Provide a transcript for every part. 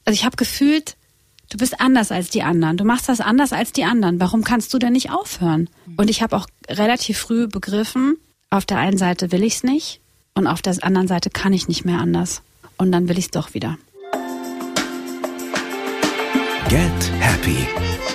Also ich habe gefühlt, du bist anders als die anderen. Du machst das anders als die anderen. Warum kannst du denn nicht aufhören? Und ich habe auch relativ früh begriffen, auf der einen Seite will ich es nicht und auf der anderen Seite kann ich nicht mehr anders. Und dann will ich es doch wieder. Get Happy.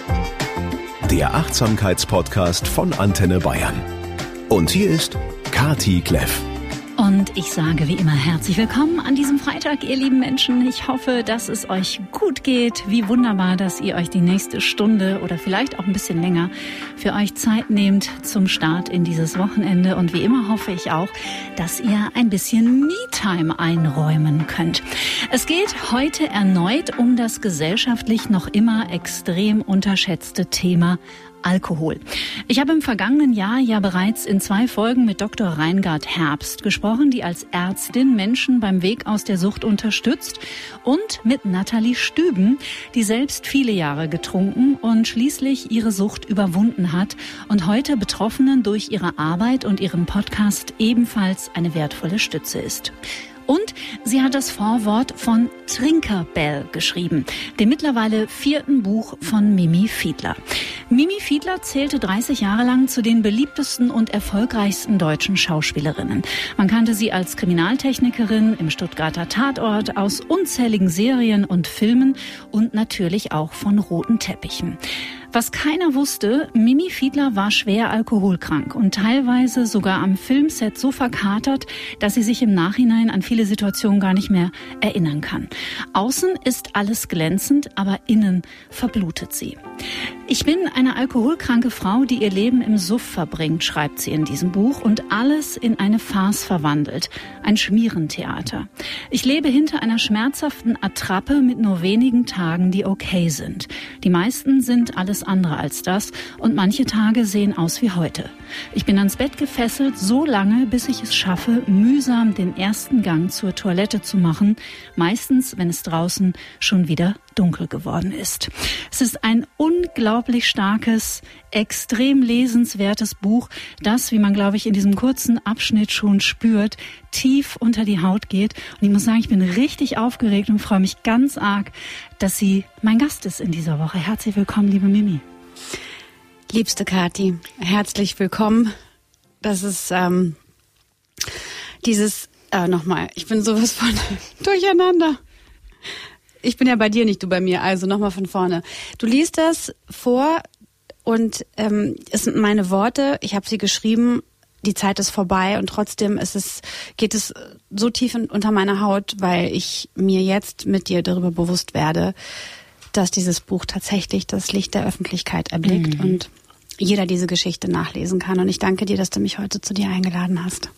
Der Achtsamkeitspodcast von Antenne Bayern. Und hier ist Kati Kleff. Und ich sage wie immer herzlich willkommen an diesem Freitag, ihr lieben Menschen. Ich hoffe, dass es euch gut geht. Wie wunderbar, dass ihr euch die nächste Stunde oder vielleicht auch ein bisschen länger für euch Zeit nehmt zum Start in dieses Wochenende. Und wie immer hoffe ich auch, dass ihr ein bisschen Me-Time einräumen könnt. Es geht heute erneut um das gesellschaftlich noch immer extrem unterschätzte Thema Alkohol. Ich habe im vergangenen Jahr ja bereits in 2 Folgen mit Dr. Reingard Herbst gesprochen, die als Ärztin Menschen beim Weg aus der Sucht unterstützt, und mit Nathalie Stüben, die selbst viele Jahre getrunken und schließlich ihre Sucht überwunden hat und heute Betroffenen durch ihre Arbeit und ihren Podcast ebenfalls eine wertvolle Stütze ist. Und sie hat das Vorwort von Trinkerbell geschrieben, dem mittlerweile 4. Buch von Mimi Fiedler. Mimi Fiedler zählte 30 Jahre lang zu den beliebtesten und erfolgreichsten deutschen Schauspielerinnen. Man kannte sie als Kriminaltechnikerin im Stuttgarter Tatort, aus unzähligen Serien und Filmen und natürlich auch von roten Teppichen. Was keiner wusste, Mimi Fiedler war schwer alkoholkrank und teilweise sogar am Filmset so verkatert, dass sie sich im Nachhinein an viele Situationen gar nicht mehr erinnern kann. Außen ist alles glänzend, aber innen verblutet sie. Ich bin eine alkoholkranke Frau, die ihr Leben im Suff verbringt, schreibt sie in diesem Buch, und alles in eine Farce verwandelt, ein Schmierentheater. Ich lebe hinter einer schmerzhaften Attrappe mit nur wenigen Tagen, die okay sind. Die meisten sind alles andere als das und manche Tage sehen aus wie heute. Ich bin ans Bett gefesselt, so lange, bis ich es schaffe, mühsam den ersten Gang zur Toilette zu machen, meistens, wenn es draußen schon wieder dunkel geworden ist. Es ist ein unglaublich starkes, extrem lesenswertes Buch, das, wie man, glaube ich, in diesem kurzen Abschnitt schon spürt, tief unter die Haut geht. Und ich muss sagen, ich bin richtig aufgeregt und freue mich ganz arg, dass sie mein Gast ist in dieser Woche. Herzlich willkommen, liebe Mimi. Liebste Kati, herzlich willkommen. Das ist nochmal, ich bin sowas von durcheinander. Ich bin ja bei dir, nicht du bei mir, also nochmal von vorne. Du liest das vor und es sind meine Worte, ich habe sie geschrieben, die Zeit ist vorbei und trotzdem geht es so tief unter meiner Haut, weil ich mir jetzt mit dir darüber bewusst werde, dass dieses Buch tatsächlich das Licht der Öffentlichkeit erblickt und jeder diese Geschichte nachlesen kann. Und ich danke dir, dass du mich heute zu dir eingeladen hast.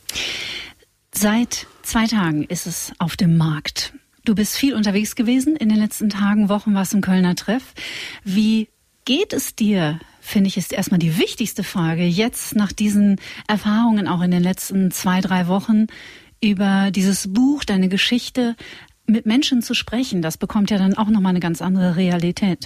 Seit 2 Tagen ist es auf dem Markt. Du bist viel unterwegs gewesen in den letzten Tagen, Wochen, warst im Kölner Treff. Wie geht es dir, finde ich, ist erstmal die wichtigste Frage, jetzt nach diesen Erfahrungen auch in den letzten 2-3 Wochen über dieses Buch, deine Geschichte, mit Menschen zu sprechen. Das bekommt ja dann auch nochmal eine ganz andere Realität.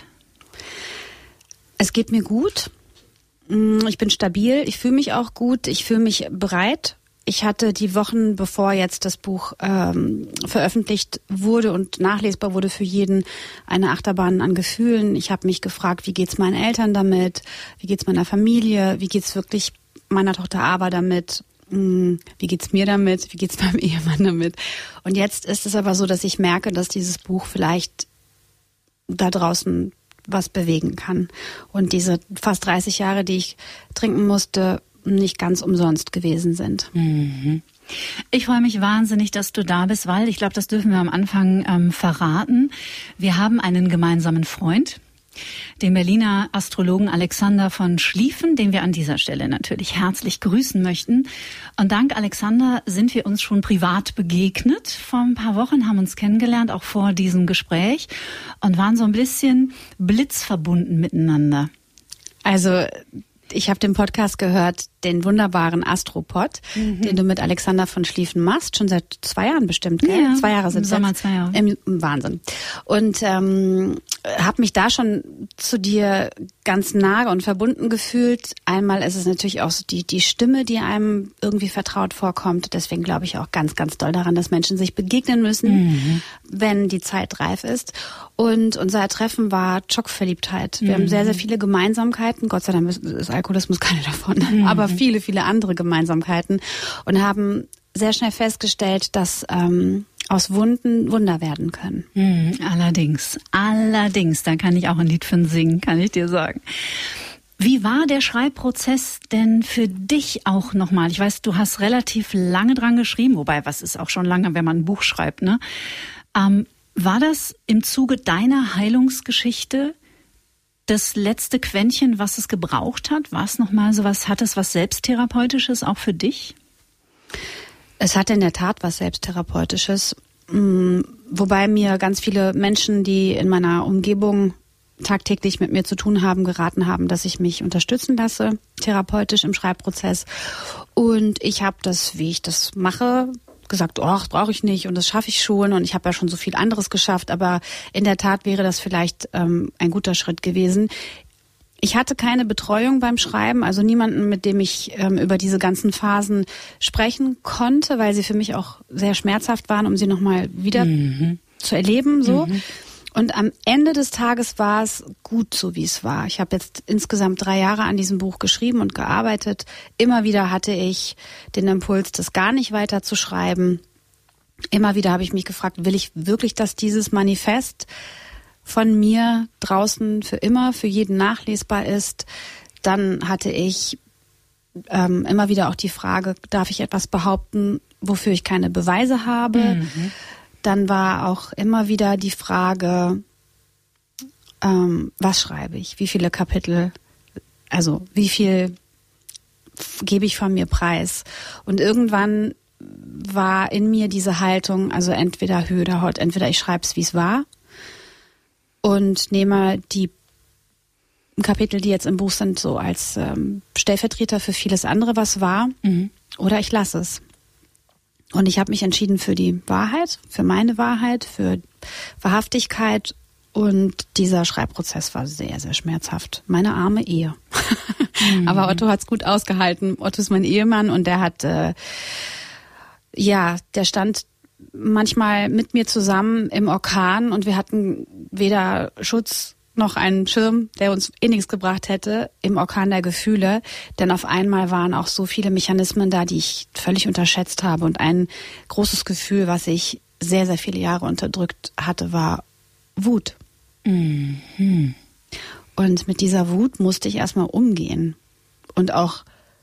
Es geht mir gut. Ich bin stabil. Ich fühle mich auch gut. Ich fühle mich bereit. Ich hatte die Wochen, bevor jetzt das Buch veröffentlicht wurde und nachlesbar wurde für jeden, eine Achterbahn an Gefühlen. Ich habe mich gefragt, wie geht's meinen Eltern damit? Wie geht's meiner Familie? Wie geht's wirklich meiner Tochter Ava damit? Wie geht's mir damit? Wie geht's meinem Ehemann damit? Und jetzt ist es aber so, dass ich merke, dass dieses Buch vielleicht da draußen was bewegen kann. Und diese fast 30 Jahre, die ich trinken musste, nicht ganz umsonst gewesen sind. Ich freue mich wahnsinnig, dass du da bist, weil ich glaube, das dürfen wir am Anfang verraten. Wir haben einen gemeinsamen Freund, den Berliner Astrologen Alexander von Schlieffen, den wir an dieser Stelle natürlich herzlich grüßen möchten. Und dank Alexander sind wir uns schon privat begegnet. Vor ein paar Wochen haben uns kennengelernt, auch vor diesem Gespräch, und waren so ein bisschen blitzverbunden miteinander. Also ich habe den Podcast gehört, den wunderbaren Astropod, den du mit Alexander von Schlieffen machst, schon seit 2 Jahren bestimmt, gell? Ja, 2 Jahre sind es. Sommer 2 Jahre. Wahnsinn. Und habe mich da schon zu dir ganz nahe und verbunden gefühlt. Einmal ist es natürlich auch so die Stimme, die einem irgendwie vertraut vorkommt. Deswegen glaube ich auch ganz, ganz doll daran, dass Menschen sich begegnen müssen, wenn die Zeit reif ist. Und unser Treffen war Schockverliebtheit. Wir haben sehr, sehr viele Gemeinsamkeiten. Gott sei Dank ist Alkoholismus keine davon. Aber viele, viele andere Gemeinsamkeiten. Und haben sehr schnell festgestellt, dass aus Wunden Wunder werden können. Allerdings, da kann ich auch ein Lied von singen, kann ich dir sagen. Wie war der Schreibprozess denn für dich auch nochmal? Ich weiß, du hast relativ lange dran geschrieben, wobei, was ist auch schon lange, wenn man ein Buch schreibt, ne? War das im Zuge deiner Heilungsgeschichte das letzte Quäntchen, was es gebraucht hat? War es nochmal sowas, hat es was Selbsttherapeutisches auch für dich? Es hat in der Tat was Selbsttherapeutisches, wobei mir ganz viele Menschen, die in meiner Umgebung tagtäglich mit mir zu tun haben, geraten haben, dass ich mich unterstützen lasse, therapeutisch im Schreibprozess. Und ich habe das, wie ich das mache, gesagt, das brauche ich nicht und das schaffe ich schon und ich habe ja schon so viel anderes geschafft, aber in der Tat wäre das vielleicht ein guter Schritt gewesen. Ich hatte keine Betreuung beim Schreiben, also niemanden, mit dem ich über diese ganzen Phasen sprechen konnte, weil sie für mich auch sehr schmerzhaft waren, um sie nochmal wieder zu erleben. So. Und am Ende des Tages war es gut, so wie es war. Ich habe jetzt insgesamt 3 Jahre an diesem Buch geschrieben und gearbeitet. Immer wieder hatte ich den Impuls, das gar nicht weiter zu schreiben. Immer wieder habe ich mich gefragt, will ich wirklich, dass dieses Manifest von mir draußen für immer, für jeden nachlesbar ist? Dann hatte ich immer wieder auch die Frage, darf ich etwas behaupten, wofür ich keine Beweise habe? Dann war auch immer wieder die Frage, was schreibe ich? Wie viele Kapitel, also wie viel gebe ich von mir preis? Und irgendwann war in mir diese Haltung, also entweder Höhe oder Haut, entweder ich schreibe es, wie es war, und nehme die Kapitel, die jetzt im Buch sind, so als Stellvertreter für vieles andere, was war, oder ich lasse es. Und ich habe mich entschieden für die Wahrheit, für meine Wahrheit, für Wahrhaftigkeit. Und dieser Schreibprozess war sehr, sehr schmerzhaft. Meine arme Ehe. Aber Otto hat's gut ausgehalten. Otto ist mein Ehemann und der hat, der stand manchmal mit mir zusammen im Orkan und wir hatten weder Schutz noch einen Schirm, der uns nichts gebracht hätte im Orkan der Gefühle. Denn auf einmal waren auch so viele Mechanismen da, die ich völlig unterschätzt habe. Und ein großes Gefühl, was ich sehr, sehr viele Jahre unterdrückt hatte, war Wut. Und mit dieser Wut musste ich erstmal umgehen. Und auch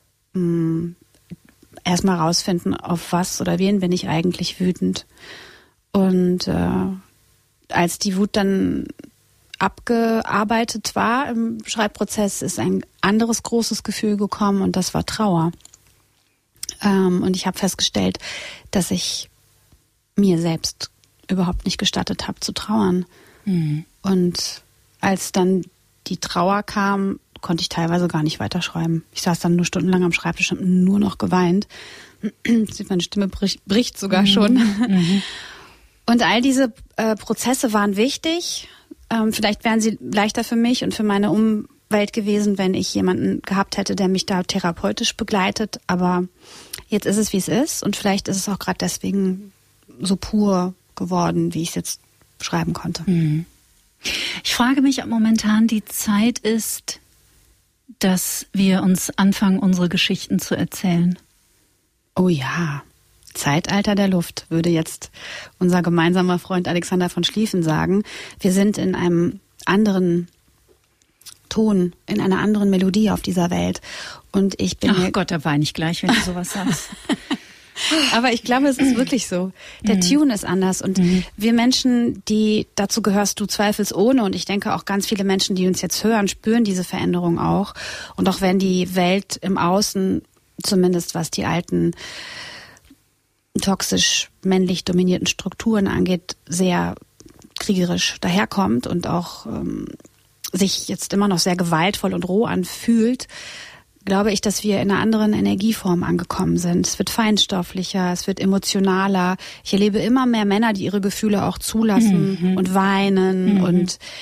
erstmal rausfinden, auf was oder wen bin ich eigentlich wütend. Und als die Wut dann abgearbeitet war im Schreibprozess, ist ein anderes großes Gefühl gekommen und das war Trauer. Und ich habe festgestellt, dass ich mir selbst überhaupt nicht gestattet habe zu trauern. Und als dann die Trauer kam, konnte ich teilweise gar nicht weiterschreiben. Ich saß dann nur stundenlang am Schreibtisch und nur noch geweint. Meine Stimme bricht sogar schon. Und all diese Prozesse waren wichtig. Vielleicht wären sie leichter für mich und für meine Umwelt gewesen, wenn ich jemanden gehabt hätte, der mich da therapeutisch begleitet. Aber jetzt ist es, wie es ist. Und vielleicht ist es auch gerade deswegen so pur geworden, wie ich es jetzt schreiben konnte. Ich frage mich, ob momentan die Zeit ist, dass wir uns anfangen, unsere Geschichten zu erzählen. Oh ja. Zeitalter der Luft, würde jetzt unser gemeinsamer Freund Alexander von Schlieffen sagen. Wir sind in einem anderen Ton, in einer anderen Melodie auf dieser Welt. Und ich bin Ach Gott, da weine ich gleich, wenn du sowas sagst. Aber ich glaube, es ist wirklich so. Der Tune ist anders. Und wir Menschen, die, dazu gehörst du zweifelsohne, und ich denke auch ganz viele Menschen, die uns jetzt hören, spüren diese Veränderung auch. Und auch wenn die Welt im Außen, zumindest was die alten toxisch männlich dominierten Strukturen angeht, sehr kriegerisch daherkommt und auch sich jetzt immer noch sehr gewaltvoll und roh anfühlt, glaube ich, dass wir in einer anderen Energieform angekommen sind. Es wird feinstofflicher, es wird emotionaler. Ich erlebe immer mehr Männer, die ihre Gefühle auch zulassen und weinen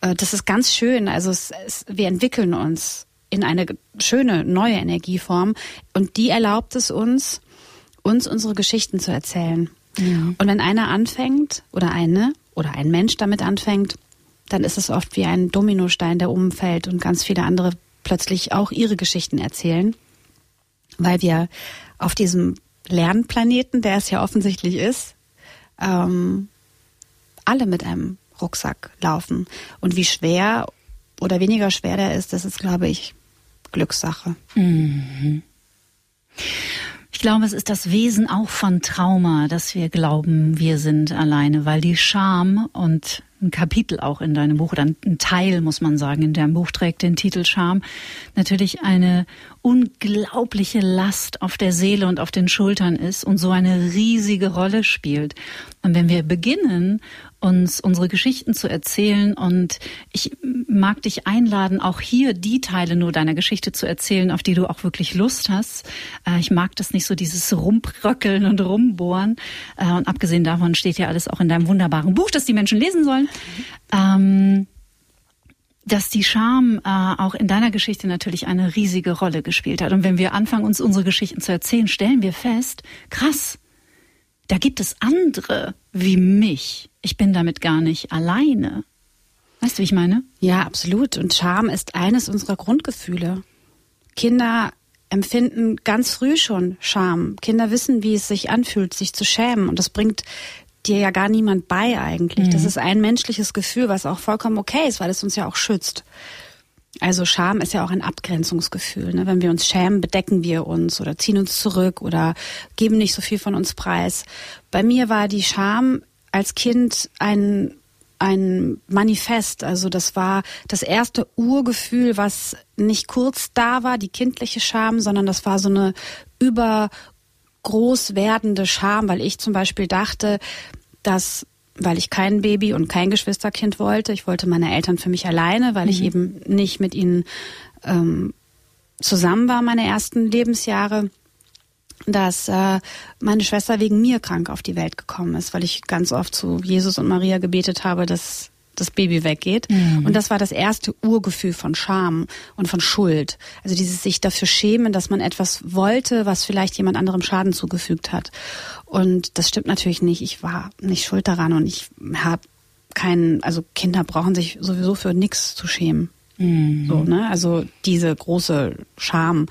das ist ganz schön. Also wir entwickeln uns in eine schöne neue Energieform und die erlaubt es uns unsere Geschichten zu erzählen. Ja. Und wenn einer anfängt oder ein Mensch damit anfängt, dann ist es oft wie ein Dominostein, der umfällt und ganz viele andere plötzlich auch ihre Geschichten erzählen, weil wir auf diesem Lernplaneten, der es ja offensichtlich ist, alle mit einem Rucksack laufen. Und wie schwer oder weniger schwer der ist, das ist, glaube ich, Glückssache. Mhm. Ich glaube, es ist das Wesen auch von Trauma, dass wir glauben, wir sind alleine, weil die Scham und ein Kapitel auch in deinem Buch, oder ein Teil, muss man sagen, in deinem Buch trägt den Titel Scham, natürlich eine unglaubliche Last auf der Seele und auf den Schultern ist und so eine riesige Rolle spielt. Und wenn wir beginnen, uns unsere Geschichten zu erzählen, und ich mag dich einladen, auch hier die Teile nur deiner Geschichte zu erzählen, auf die du auch wirklich Lust hast. Ich mag das nicht so, dieses Rumbröckeln und Rumbohren. Und abgesehen davon steht ja alles auch in deinem wunderbaren Buch, das die Menschen lesen sollen. Dass die Scham auch in deiner Geschichte natürlich eine riesige Rolle gespielt hat. Und wenn wir anfangen, uns unsere Geschichten zu erzählen, stellen wir fest, krass, da gibt es andere wie mich. Ich bin damit gar nicht alleine. Weißt du, wie ich meine? Ja, absolut. Und Scham ist eines unserer Grundgefühle. Kinder empfinden ganz früh schon Scham. Kinder wissen, wie es sich anfühlt, sich zu schämen. Und das bringt dir ja gar niemand bei eigentlich. Das ist ein menschliches Gefühl, was auch vollkommen okay ist, weil es uns ja auch schützt. Also Scham ist ja auch ein Abgrenzungsgefühl. Ne? Wenn wir uns schämen, bedecken wir uns oder ziehen uns zurück oder geben nicht so viel von uns preis. Bei mir war die Scham als Kind ein Manifest. Also das war das erste Urgefühl, was nicht kurz da war, die kindliche Scham, sondern das war so eine übergroß werdende Scham, weil ich zum Beispiel dachte, dass, weil ich kein Baby und kein Geschwisterkind wollte, ich wollte meine Eltern für mich alleine, weil ich eben nicht mit ihnen zusammen war, meine ersten Lebensjahre, dass meine Schwester wegen mir krank auf die Welt gekommen ist, weil ich ganz oft zu Jesus und Maria gebetet habe, dass das Baby weggeht. Und das war das erste Urgefühl von Scham und von Schuld. Also dieses sich dafür schämen, dass man etwas wollte, was vielleicht jemand anderem Schaden zugefügt hat. Und das stimmt natürlich nicht. Ich war nicht schuld daran und ich habe also Kinder brauchen sich sowieso für nichts zu schämen. So, ne? Also diese große Scham.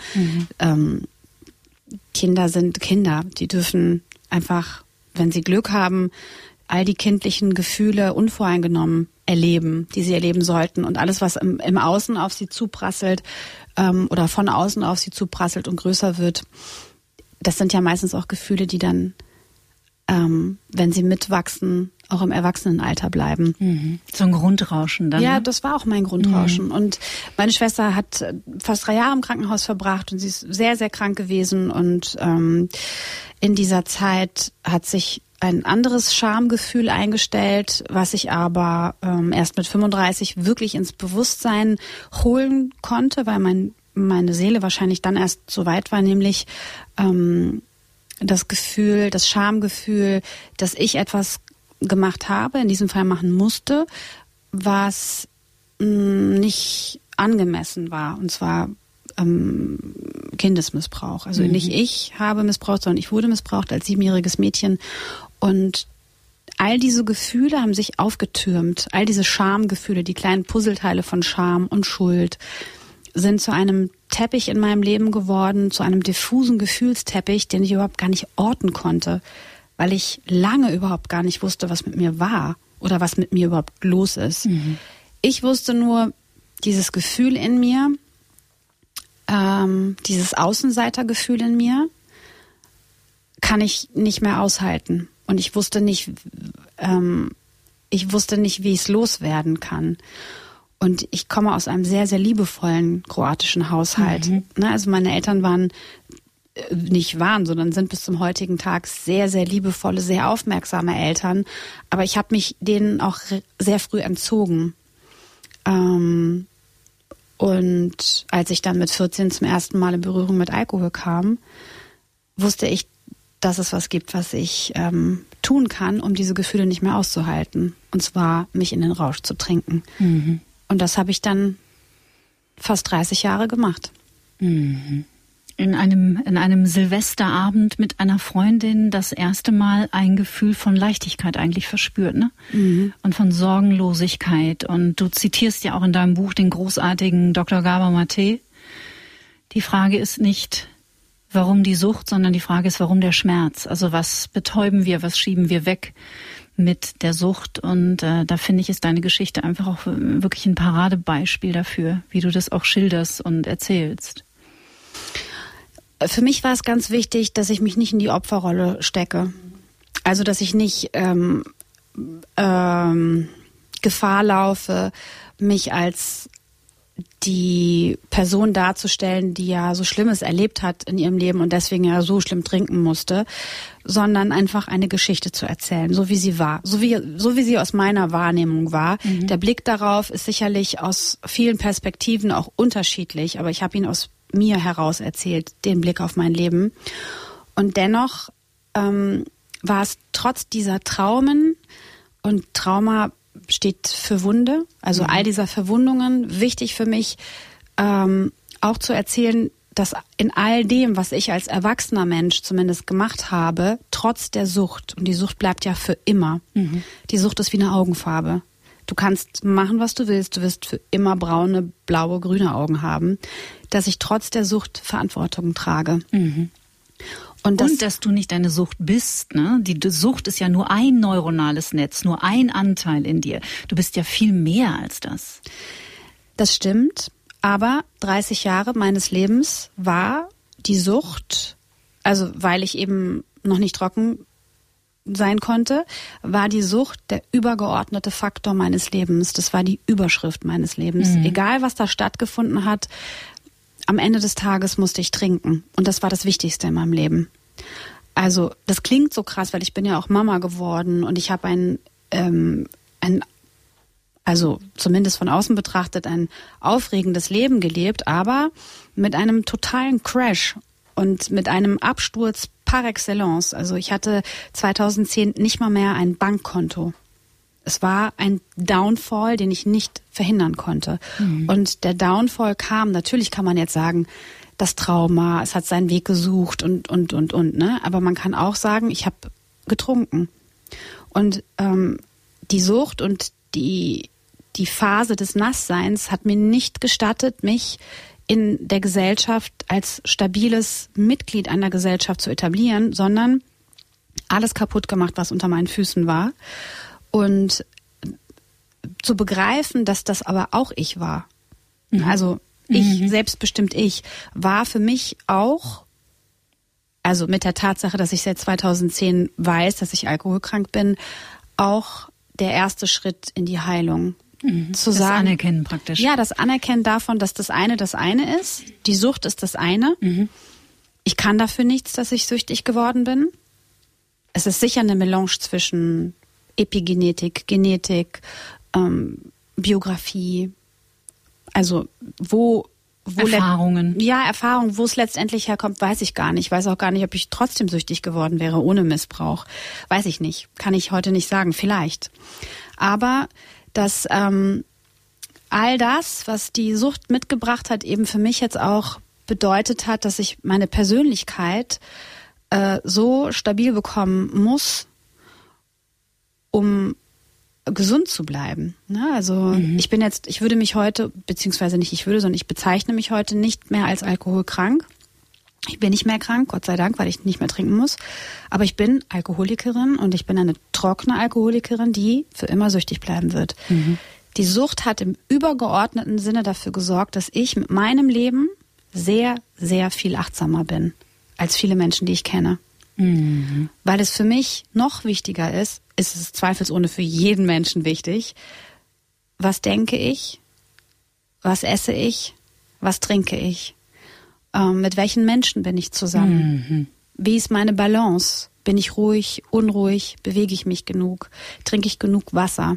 Kinder sind Kinder. Die dürfen einfach, wenn sie Glück haben, all die kindlichen Gefühle unvoreingenommen erleben, die sie erleben sollten. Und alles, was im Außen auf sie zuprasselt oder von außen auf sie zuprasselt und größer wird, das sind ja meistens auch Gefühle, die dann, wenn sie mitwachsen, auch im Erwachsenenalter bleiben. So ein Grundrauschen dann? Ja, ne? das war auch mein Grundrauschen. Und meine Schwester hat fast 3 Jahre im Krankenhaus verbracht und sie ist sehr, sehr krank gewesen. Und in dieser Zeit hat sich ein anderes Schamgefühl eingestellt, was ich aber erst mit 35 wirklich ins Bewusstsein holen konnte, weil meine Seele wahrscheinlich dann erst so weit war, nämlich das Schamgefühl, dass ich etwas gemacht habe, in diesem Fall machen musste, was nicht angemessen war, und zwar Kindesmissbrauch. Also nicht ich habe missbraucht, sondern ich wurde missbraucht als 7-jähriges Mädchen. Und all diese Gefühle haben sich aufgetürmt. All diese Schamgefühle, die kleinen Puzzleteile von Scham und Schuld, sind zu einem Teppich in meinem Leben geworden, zu einem diffusen Gefühlsteppich, den ich überhaupt gar nicht orten konnte, weil ich lange überhaupt gar nicht wusste, was mit mir war oder was mit mir überhaupt los ist. Ich wusste nur, dieses Gefühl in mir, dieses Außenseitergefühl in mir, kann ich nicht mehr aushalten. Und ich wusste nicht, wie ich es loswerden kann. Und ich komme aus einem sehr, sehr liebevollen kroatischen Haushalt. Also meine Eltern sondern sind bis zum heutigen Tag sehr, sehr liebevolle, sehr aufmerksame Eltern. Aber ich habe mich denen auch sehr früh entzogen. Und als ich dann mit 14 zum ersten Mal in Berührung mit Alkohol kam, wusste ich, dass es was gibt, was ich tun kann, um diese Gefühle nicht mehr auszuhalten. Und zwar mich in den Rausch zu trinken. Und das habe ich dann fast 30 Jahre gemacht. In einem Silvesterabend mit einer Freundin das erste Mal ein Gefühl von Leichtigkeit eigentlich verspürt, ne? Und von Sorgenlosigkeit. Und du zitierst ja auch in deinem Buch den großartigen Dr. Gabor Mate. Die Frage ist nicht, warum die Sucht, sondern die Frage ist, warum der Schmerz? Also was betäuben wir, was schieben wir weg mit der Sucht? Und da finde ich, ist deine Geschichte einfach auch wirklich ein Paradebeispiel dafür, wie du das auch schilderst und erzählst. Für mich war es ganz wichtig, dass ich mich nicht in die Opferrolle stecke. Also dass ich nicht Gefahr laufe, mich als die Person darzustellen, die ja so Schlimmes erlebt hat in ihrem Leben und deswegen ja so schlimm trinken musste, sondern einfach eine Geschichte zu erzählen, so wie sie war, so wie sie aus meiner Wahrnehmung war. Der Blick darauf ist sicherlich aus vielen Perspektiven auch unterschiedlich, aber ich habe ihn aus mir heraus erzählt, den Blick auf mein Leben. Und dennoch war es trotz dieser Traumen, und Trauma steht für Wunde, also all dieser Verwundungen, wichtig für mich, auch zu erzählen, dass in all dem, was ich als erwachsener Mensch zumindest gemacht habe, trotz der Sucht, und die Sucht bleibt ja für immer, die Sucht ist wie eine Augenfarbe. Du kannst machen, was du willst, du wirst für immer braune, blaue, grüne Augen haben, dass ich trotz der Sucht Verantwortung trage. Und dass du nicht deine Sucht bist, ne? Die Sucht ist ja nur ein neuronales Netz, nur ein Anteil in dir. Du bist ja viel mehr als das. Das stimmt, aber 30 Jahre meines Lebens war die Sucht, also weil ich eben noch nicht trocken sein konnte, war die Sucht der übergeordnete Faktor meines Lebens. Das war die Überschrift meines Lebens. Egal, was da stattgefunden hat, am Ende des Tages musste ich trinken. Und das war das Wichtigste in meinem Leben. Also das klingt so krass, weil ich bin ja auch Mama geworden und ich habe also zumindest von außen betrachtet, ein aufregendes Leben gelebt, aber mit einem totalen Crash und mit einem Absturz par excellence. Also ich hatte 2010 nicht mal mehr ein Bankkonto. Es war ein Downfall, den ich nicht verhindern konnte. Und der Downfall kam, natürlich kann man jetzt sagen, das Trauma, es hat seinen Weg gesucht und, ne? Aber man kann auch sagen, ich habe getrunken. Und die Sucht und die Phase des Nassseins hat mir nicht gestattet, mich in der Gesellschaft als stabiles Mitglied einer Gesellschaft zu etablieren, sondern alles kaputt gemacht, was unter meinen Füßen war. Und zu begreifen, dass das aber auch ich war. Also ich, selbstbestimmt ich, war für mich auch, also mit der Tatsache, dass ich seit 2010 weiß, dass ich alkoholkrank bin, auch der erste Schritt in die Heilung. Zu sagen, das Anerkennen praktisch. Ja, das Anerkennen davon, dass das eine ist. Die Sucht ist das eine. Ich kann dafür nichts, dass ich süchtig geworden bin. Es ist sicher eine Melange zwischen Epigenetik, Genetik, Biografie, also wo Erfahrungen. Erfahrungen, wo es letztendlich herkommt, weiß ich gar nicht. Ich weiß auch gar nicht, ob ich trotzdem süchtig geworden wäre ohne Missbrauch. Weiß ich nicht. Kann ich heute nicht sagen. Vielleicht. Aber dass all das, was die Sucht mitgebracht hat, eben für mich jetzt auch bedeutet hat, dass ich meine Persönlichkeit so stabil bekommen muss, um gesund zu bleiben. Ne? Also ich würde mich heute, beziehungsweise nicht ich würde, sondern ich bezeichne mich heute nicht mehr als alkoholkrank. Ich bin nicht mehr krank, Gott sei Dank, weil ich nicht mehr trinken muss. Aber ich bin Alkoholikerin und ich bin eine trockene Alkoholikerin, die für immer süchtig bleiben wird. Die Sucht hat im übergeordneten Sinne dafür gesorgt, dass ich mit meinem Leben sehr, sehr viel achtsamer bin als viele Menschen, die ich kenne. Weil es für mich noch wichtiger ist es zweifelsohne für jeden Menschen wichtig, was denke ich, was esse ich, was trinke ich, mit welchen Menschen bin ich zusammen, wie ist meine Balance, bin ich ruhig, unruhig, bewege ich mich genug, trinke ich genug Wasser,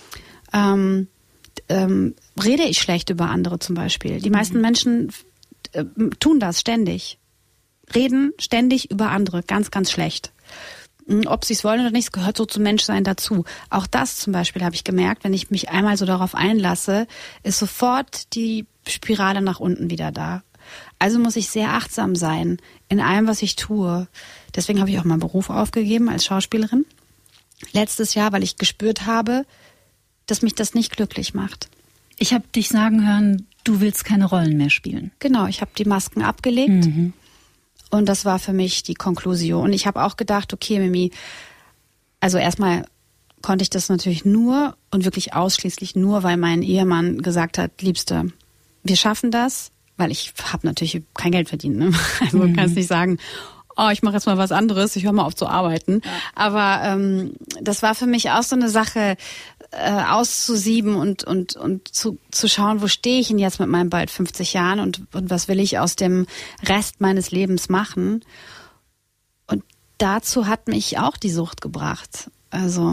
rede ich schlecht über andere zum Beispiel. Die meisten Menschen tun das ständig. Reden ständig über andere, ganz, ganz schlecht. ob sie es wollen oder nicht, es gehört so zum Menschsein dazu. Auch das zum Beispiel habe ich gemerkt, wenn ich mich einmal so darauf einlasse, ist sofort die Spirale nach unten wieder da. Also muss ich sehr achtsam sein in allem, was ich tue. Deswegen habe ich auch meinen Beruf aufgegeben als Schauspielerin. Letztes Jahr, weil ich gespürt habe, dass mich das nicht glücklich macht. Ich habe dich sagen hören, du willst keine Rollen mehr spielen. Genau, ich habe die Masken abgelegt. Und das war für mich die Konklusion. Und ich habe auch gedacht, okay, Mimi, also erstmal konnte ich das natürlich nur und wirklich ausschließlich nur, weil mein Ehemann gesagt hat, Liebste, wir schaffen das, weil ich habe natürlich kein Geld verdient. Ne? Also du kannst nicht sagen, oh, ich mache jetzt mal was anderes, ich höre mal auf zu arbeiten. Ja. Aber das war für mich auch so eine Sache, auszusieben und zu schauen, wo stehe ich denn jetzt mit meinen bald 50 Jahren und was will ich aus dem Rest meines Lebens machen. Und dazu hat mich auch die Sucht gebracht. Also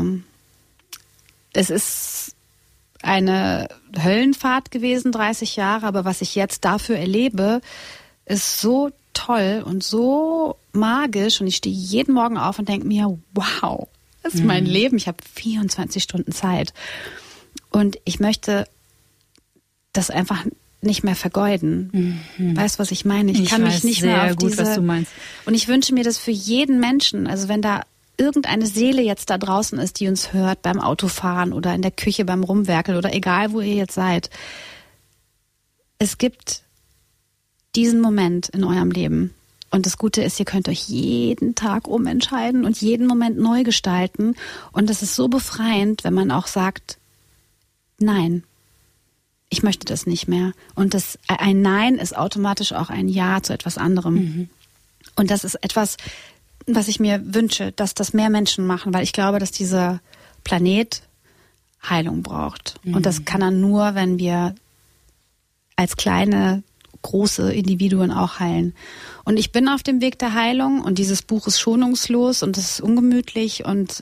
es ist eine Höllenfahrt gewesen, 30 Jahre, aber was ich jetzt dafür erlebe, ist so toll und so magisch und ich stehe jeden Morgen auf und denke mir, wow, das ist mein Leben, ich habe 24 Stunden Zeit und ich möchte das einfach nicht mehr vergeuden. Weißt du, was ich meine? Ich kann mich nicht mehr auf diese... Was du meinst. Und ich wünsche mir das für jeden Menschen, also wenn da irgendeine Seele jetzt da draußen ist, die uns hört beim Autofahren oder in der Küche beim Rumwerkeln oder egal, wo ihr jetzt seid. Es gibt diesen Moment in eurem Leben. Und das Gute ist, ihr könnt euch jeden Tag umentscheiden und jeden Moment neu gestalten. Und es ist so befreiend, wenn man auch sagt, nein, ich möchte das nicht mehr. Und ein Nein ist automatisch auch ein Ja zu etwas anderem. Und das ist etwas, was ich mir wünsche, dass das mehr Menschen machen, weil ich glaube, dass dieser Planet Heilung braucht. Und das kann er nur, wenn wir als kleine, große Individuen auch heilen. Und ich bin auf dem Weg der Heilung und dieses Buch ist schonungslos und es ist ungemütlich und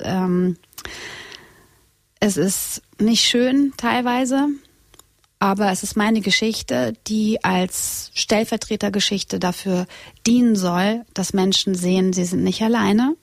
es ist nicht schön teilweise, aber es ist meine Geschichte, die als Stellvertretergeschichte dafür dienen soll, dass Menschen sehen, sie sind nicht alleine.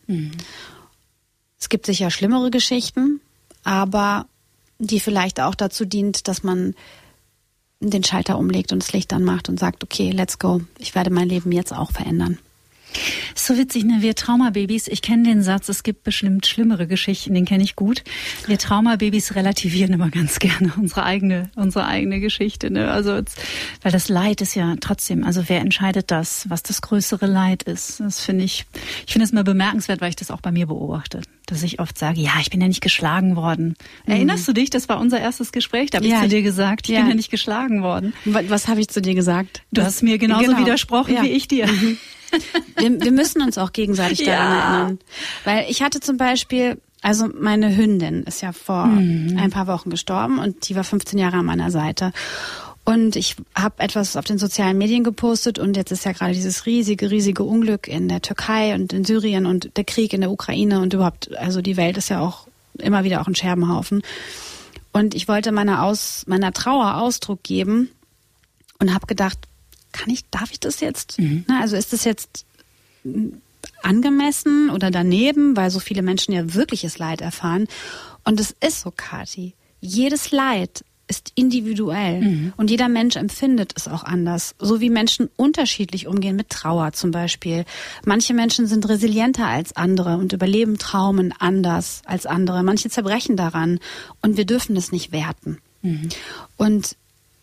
Es gibt sicher schlimmere Geschichten, aber die vielleicht auch dazu dient, dass man den Schalter umlegt und das Licht anmacht und sagt, okay, let's go. Ich werde mein Leben jetzt auch verändern. So witzig, ne? Wir Traumababys, ich kenne den Satz, es gibt bestimmt schlimmere Geschichten, den kenne ich gut. Wir Traumababys relativieren immer ganz gerne unsere eigene Geschichte, ne? Also, weil das Leid ist ja trotzdem, also wer entscheidet das, was das größere Leid ist? Das finde ich finde es immer bemerkenswert, weil ich das auch bei mir beobachte. Dass ich oft sage, ja, ich bin ja nicht geschlagen worden. Erinnerst du dich, das war unser erstes Gespräch, da habe ich zu dir gesagt, ich bin ja nicht geschlagen worden. Was habe ich zu dir gesagt? Du hast mir genauso widersprochen wie ich dir. Wir müssen uns auch gegenseitig daran erinnern. Weil ich hatte zum Beispiel, also meine Hündin ist ja vor ein paar Wochen gestorben und die war 15 Jahre an meiner Seite. Und ich habe etwas auf den sozialen Medien gepostet und jetzt ist ja gerade dieses riesige Unglück in der Türkei und in Syrien und der Krieg in der Ukraine und überhaupt, also die Welt ist ja auch immer wieder auch ein Scherbenhaufen. Und ich wollte meiner Trauer Ausdruck geben und habe gedacht, darf ich das jetzt? Na, also ist das jetzt angemessen oder daneben, weil so viele Menschen ja wirkliches Leid erfahren. Und es ist so, Kathi, jedes Leid ist individuell und jeder Mensch empfindet es auch anders. So wie Menschen unterschiedlich umgehen mit Trauer zum Beispiel. Manche Menschen sind resilienter als andere und überleben Traumen anders als andere. Manche zerbrechen daran und wir dürfen das nicht werten. Und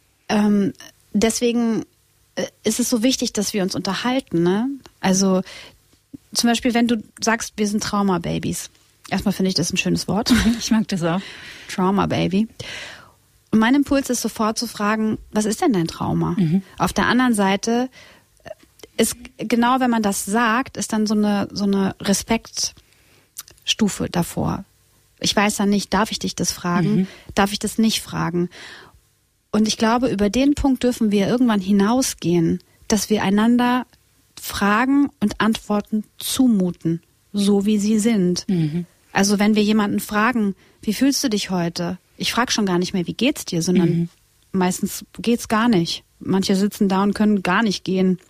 deswegen ist es so wichtig, dass wir uns unterhalten, ne? Also zum Beispiel, wenn du sagst, wir sind Trauma-Babys. Erstmal finde ich das ein schönes Wort. Ich mag das auch. Trauma-Baby. Und mein Impuls ist sofort zu fragen, was ist denn dein Trauma? Auf der anderen Seite ist genau, wenn man das sagt, ist dann so eine Respektstufe davor. Ich weiß dann nicht, darf ich dich das fragen? Darf ich das nicht fragen? Und ich glaube, über den Punkt dürfen wir irgendwann hinausgehen, dass wir einander Fragen und Antworten zumuten, so wie sie sind. Also wenn wir jemanden fragen, wie fühlst du dich heute? Ich frage schon gar nicht mehr, wie geht's dir, sondern meistens geht's gar nicht. Manche sitzen da und können gar nicht gehen.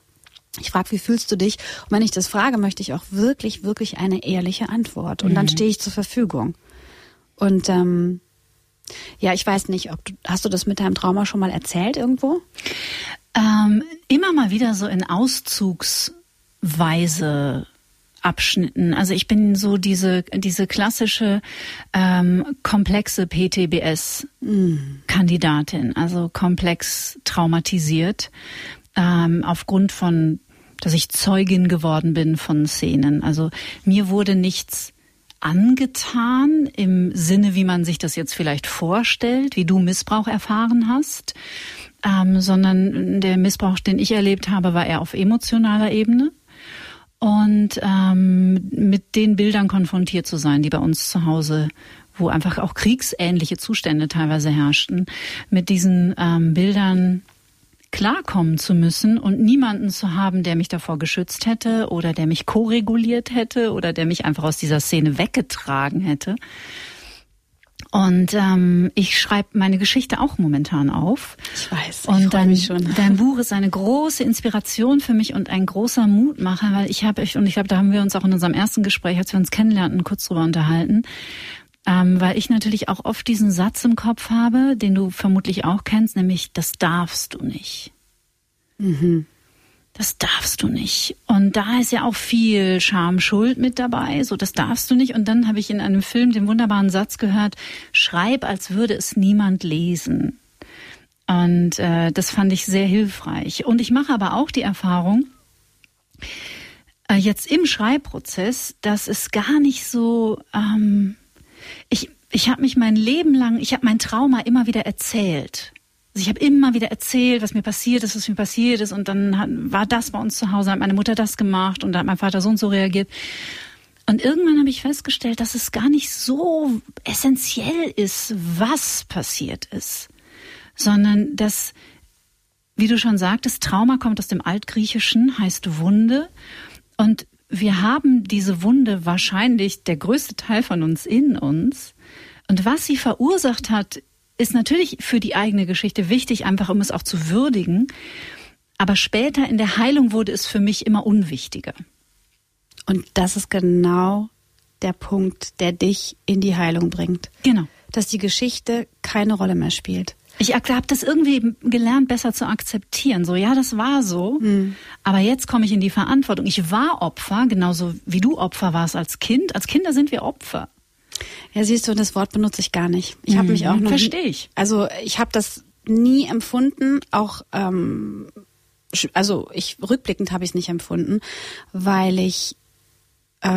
Ich frage, wie fühlst du dich? Und wenn ich das frage, möchte ich auch wirklich, wirklich eine ehrliche Antwort. Und dann stehe ich zur Verfügung. Und ja, ich weiß nicht, hast du das mit deinem Trauma schon mal erzählt irgendwo? Immer mal wieder so in Auszugsweise Abschnitten. Also ich bin so diese klassische komplexe PTBS-Kandidatin, also komplex traumatisiert, aufgrund von, dass ich Zeugin geworden bin von Szenen. Also mir wurde nichts angetan im Sinne, wie man sich das jetzt vielleicht vorstellt, wie du Missbrauch erfahren hast, sondern der Missbrauch, den ich erlebt habe, war eher auf emotionaler Ebene. Und mit den Bildern konfrontiert zu sein, die bei uns zu Hause, wo einfach auch kriegsähnliche Zustände teilweise herrschten, mit diesen Bildern klarkommen zu müssen und niemanden zu haben, der mich davor geschützt hätte oder der mich koreguliert hätte oder der mich einfach aus dieser Szene weggetragen hätte. Und ich schreibe meine Geschichte auch momentan auf. Ich weiß, ich freue mich schon. Dein Buch ist eine große Inspiration für mich und ein großer Mutmacher, weil ich glaube, da haben wir uns auch in unserem ersten Gespräch, als wir uns kennenlernten, kurz drüber unterhalten, weil ich natürlich auch oft diesen Satz im Kopf habe, den du vermutlich auch kennst, nämlich, das darfst du nicht. Mhm. Das darfst du nicht. Und da ist ja auch viel Scham, Schuld mit dabei. So, das darfst du nicht. Und dann habe ich in einem Film den wunderbaren Satz gehört, schreib, als würde es niemand lesen. Und das fand ich sehr hilfreich. Und ich mache aber auch die Erfahrung, jetzt im Schreibprozess, dass es gar nicht so... Ich habe mich mein Leben lang, ich habe mein Trauma immer wieder erzählt. Also ich habe immer wieder erzählt, was mir passiert ist und dann war das bei uns zu Hause, hat meine Mutter das gemacht und da hat mein Vater so und so reagiert. Und irgendwann habe ich festgestellt, dass es gar nicht so essentiell ist, was passiert ist, sondern dass, wie du schon sagtest, Trauma kommt aus dem Altgriechischen, heißt Wunde, und wir haben diese Wunde wahrscheinlich, der größte Teil von uns, in uns. Und was sie verursacht hat, ist natürlich für die eigene Geschichte wichtig, einfach um es auch zu würdigen. Aber später in der Heilung wurde es für mich immer unwichtiger. Und das ist genau der Punkt, der dich in die Heilung bringt. Genau. Dass die Geschichte keine Rolle mehr spielt. Ich habe das irgendwie gelernt, besser zu akzeptieren. So, ja, das war so, aber jetzt komme ich in die Verantwortung. Ich war Opfer, genauso wie du Opfer warst als Kind. Als Kinder sind wir Opfer. Ja, siehst du, das Wort benutze ich gar nicht. Ich habe mich auch noch... Verstehe ich. Also ich habe das nie empfunden, auch... rückblickend habe ich es nicht empfunden, weil ich ich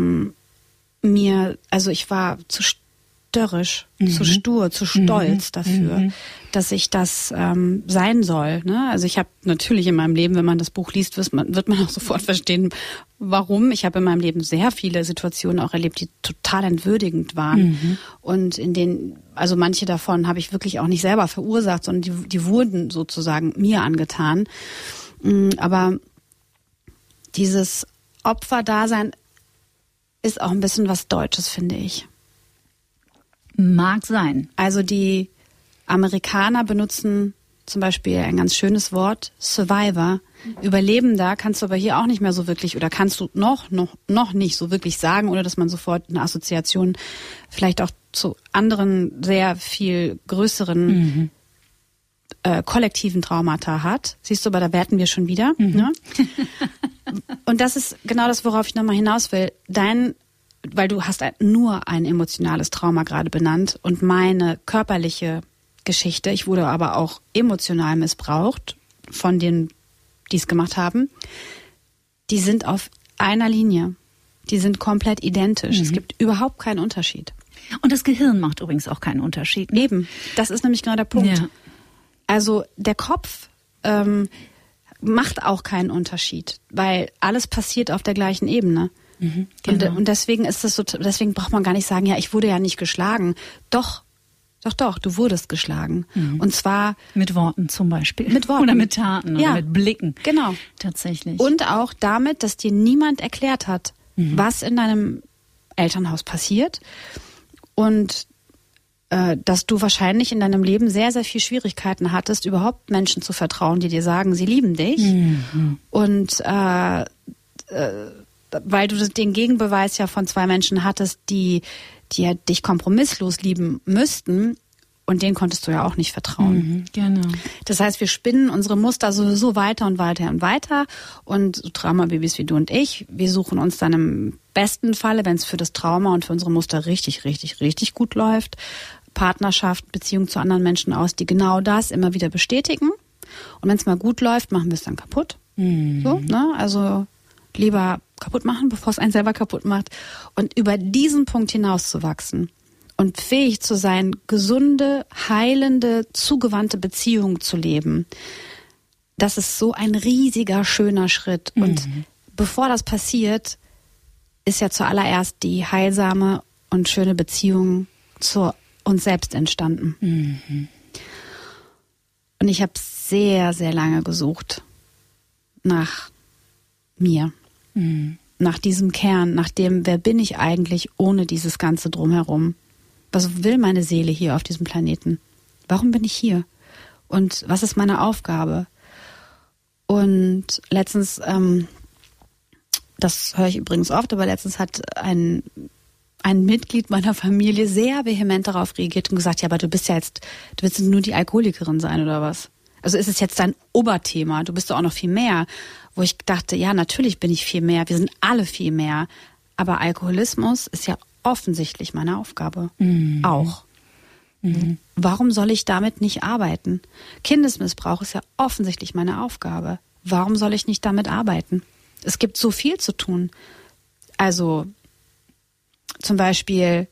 war zu störrisch, zu stur, zu stolz dafür, dass ich das sein soll. Ne? Also ich habe natürlich in meinem Leben, wenn man das Buch liest, wird man auch sofort verstehen, warum. Ich habe in meinem Leben sehr viele Situationen auch erlebt, die total entwürdigend waren. Und in denen, also manche davon habe ich wirklich auch nicht selber verursacht, sondern die wurden sozusagen mir angetan. Aber dieses Opferdasein ist auch ein bisschen was Deutsches, finde ich. Mag sein. Also die Amerikaner benutzen zum Beispiel ein ganz schönes Wort, Survivor. Überlebender kannst du aber hier auch nicht mehr so wirklich, oder kannst du noch nicht so wirklich sagen, oder dass man sofort eine Assoziation vielleicht auch zu anderen sehr viel größeren kollektiven Traumata hat. Siehst du, aber da werten wir schon wieder. Ne? Und das ist genau das, worauf ich nochmal hinaus will. Weil du hast nur ein emotionales Trauma gerade benannt und meine körperliche Geschichte, ich wurde aber auch emotional missbraucht von denen, die es gemacht haben, die sind auf einer Linie. Die sind komplett identisch. Es gibt überhaupt keinen Unterschied. Und das Gehirn macht übrigens auch keinen Unterschied. Ne? Eben, das ist nämlich genau der Punkt. Ja. Also der Kopf macht auch keinen Unterschied, weil alles passiert auf der gleichen Ebene. Genau. Und deswegen ist das so, deswegen braucht man gar nicht sagen, ja, ich wurde ja nicht geschlagen. Doch, du wurdest geschlagen. Und zwar mit Worten zum Beispiel. Mit Worten. Oder mit Taten oder mit Blicken. Genau. Tatsächlich. Und auch damit, dass dir niemand erklärt hat, was in deinem Elternhaus passiert. Und dass du wahrscheinlich in deinem Leben sehr, sehr viel Schwierigkeiten hattest, überhaupt Menschen zu vertrauen, die dir sagen, sie lieben dich. Und weil du den Gegenbeweis ja von 2 Menschen hattest, die ja dich kompromisslos lieben müssten, und denen konntest du ja auch nicht vertrauen. Genau. Das heißt, wir spinnen unsere Muster sowieso weiter und weiter und weiter. Und so Traumababys wie du und ich, wir suchen uns dann im besten Falle, wenn es für das Trauma und für unsere Muster richtig, richtig, richtig gut läuft, Partnerschaft, Beziehung zu anderen Menschen aus, die genau das immer wieder bestätigen. Und wenn es mal gut läuft, machen wir es dann kaputt. So, ne? Also lieber kaputt machen, bevor es einen selber kaputt macht. Und über diesen Punkt hinauszuwachsen und fähig zu sein, gesunde, heilende, zugewandte Beziehungen zu leben, das ist so ein riesiger, schöner Schritt. Und bevor das passiert, ist ja zuallererst die heilsame und schöne Beziehung zu uns selbst entstanden. Und ich habe sehr, sehr lange gesucht nach mir, nach diesem Kern, nach dem, wer bin ich eigentlich ohne dieses ganze Drumherum? Was will meine Seele hier auf diesem Planeten? Warum bin ich hier? Und was ist meine Aufgabe? Und letztens, das höre ich übrigens oft, aber letztens hat ein Mitglied meiner Familie sehr vehement darauf reagiert und gesagt, ja, aber du willst jetzt nur die Alkoholikerin sein oder was? Also ist es jetzt dein Oberthema? Du bist doch auch noch viel mehr. Wo ich dachte, ja, natürlich bin ich viel mehr. Wir sind alle viel mehr. Aber Alkoholismus ist ja offensichtlich meine Aufgabe. Auch. Warum soll ich damit nicht arbeiten? Kindesmissbrauch ist ja offensichtlich meine Aufgabe. Warum soll ich nicht damit arbeiten? Es gibt so viel zu tun. Also zum Beispiel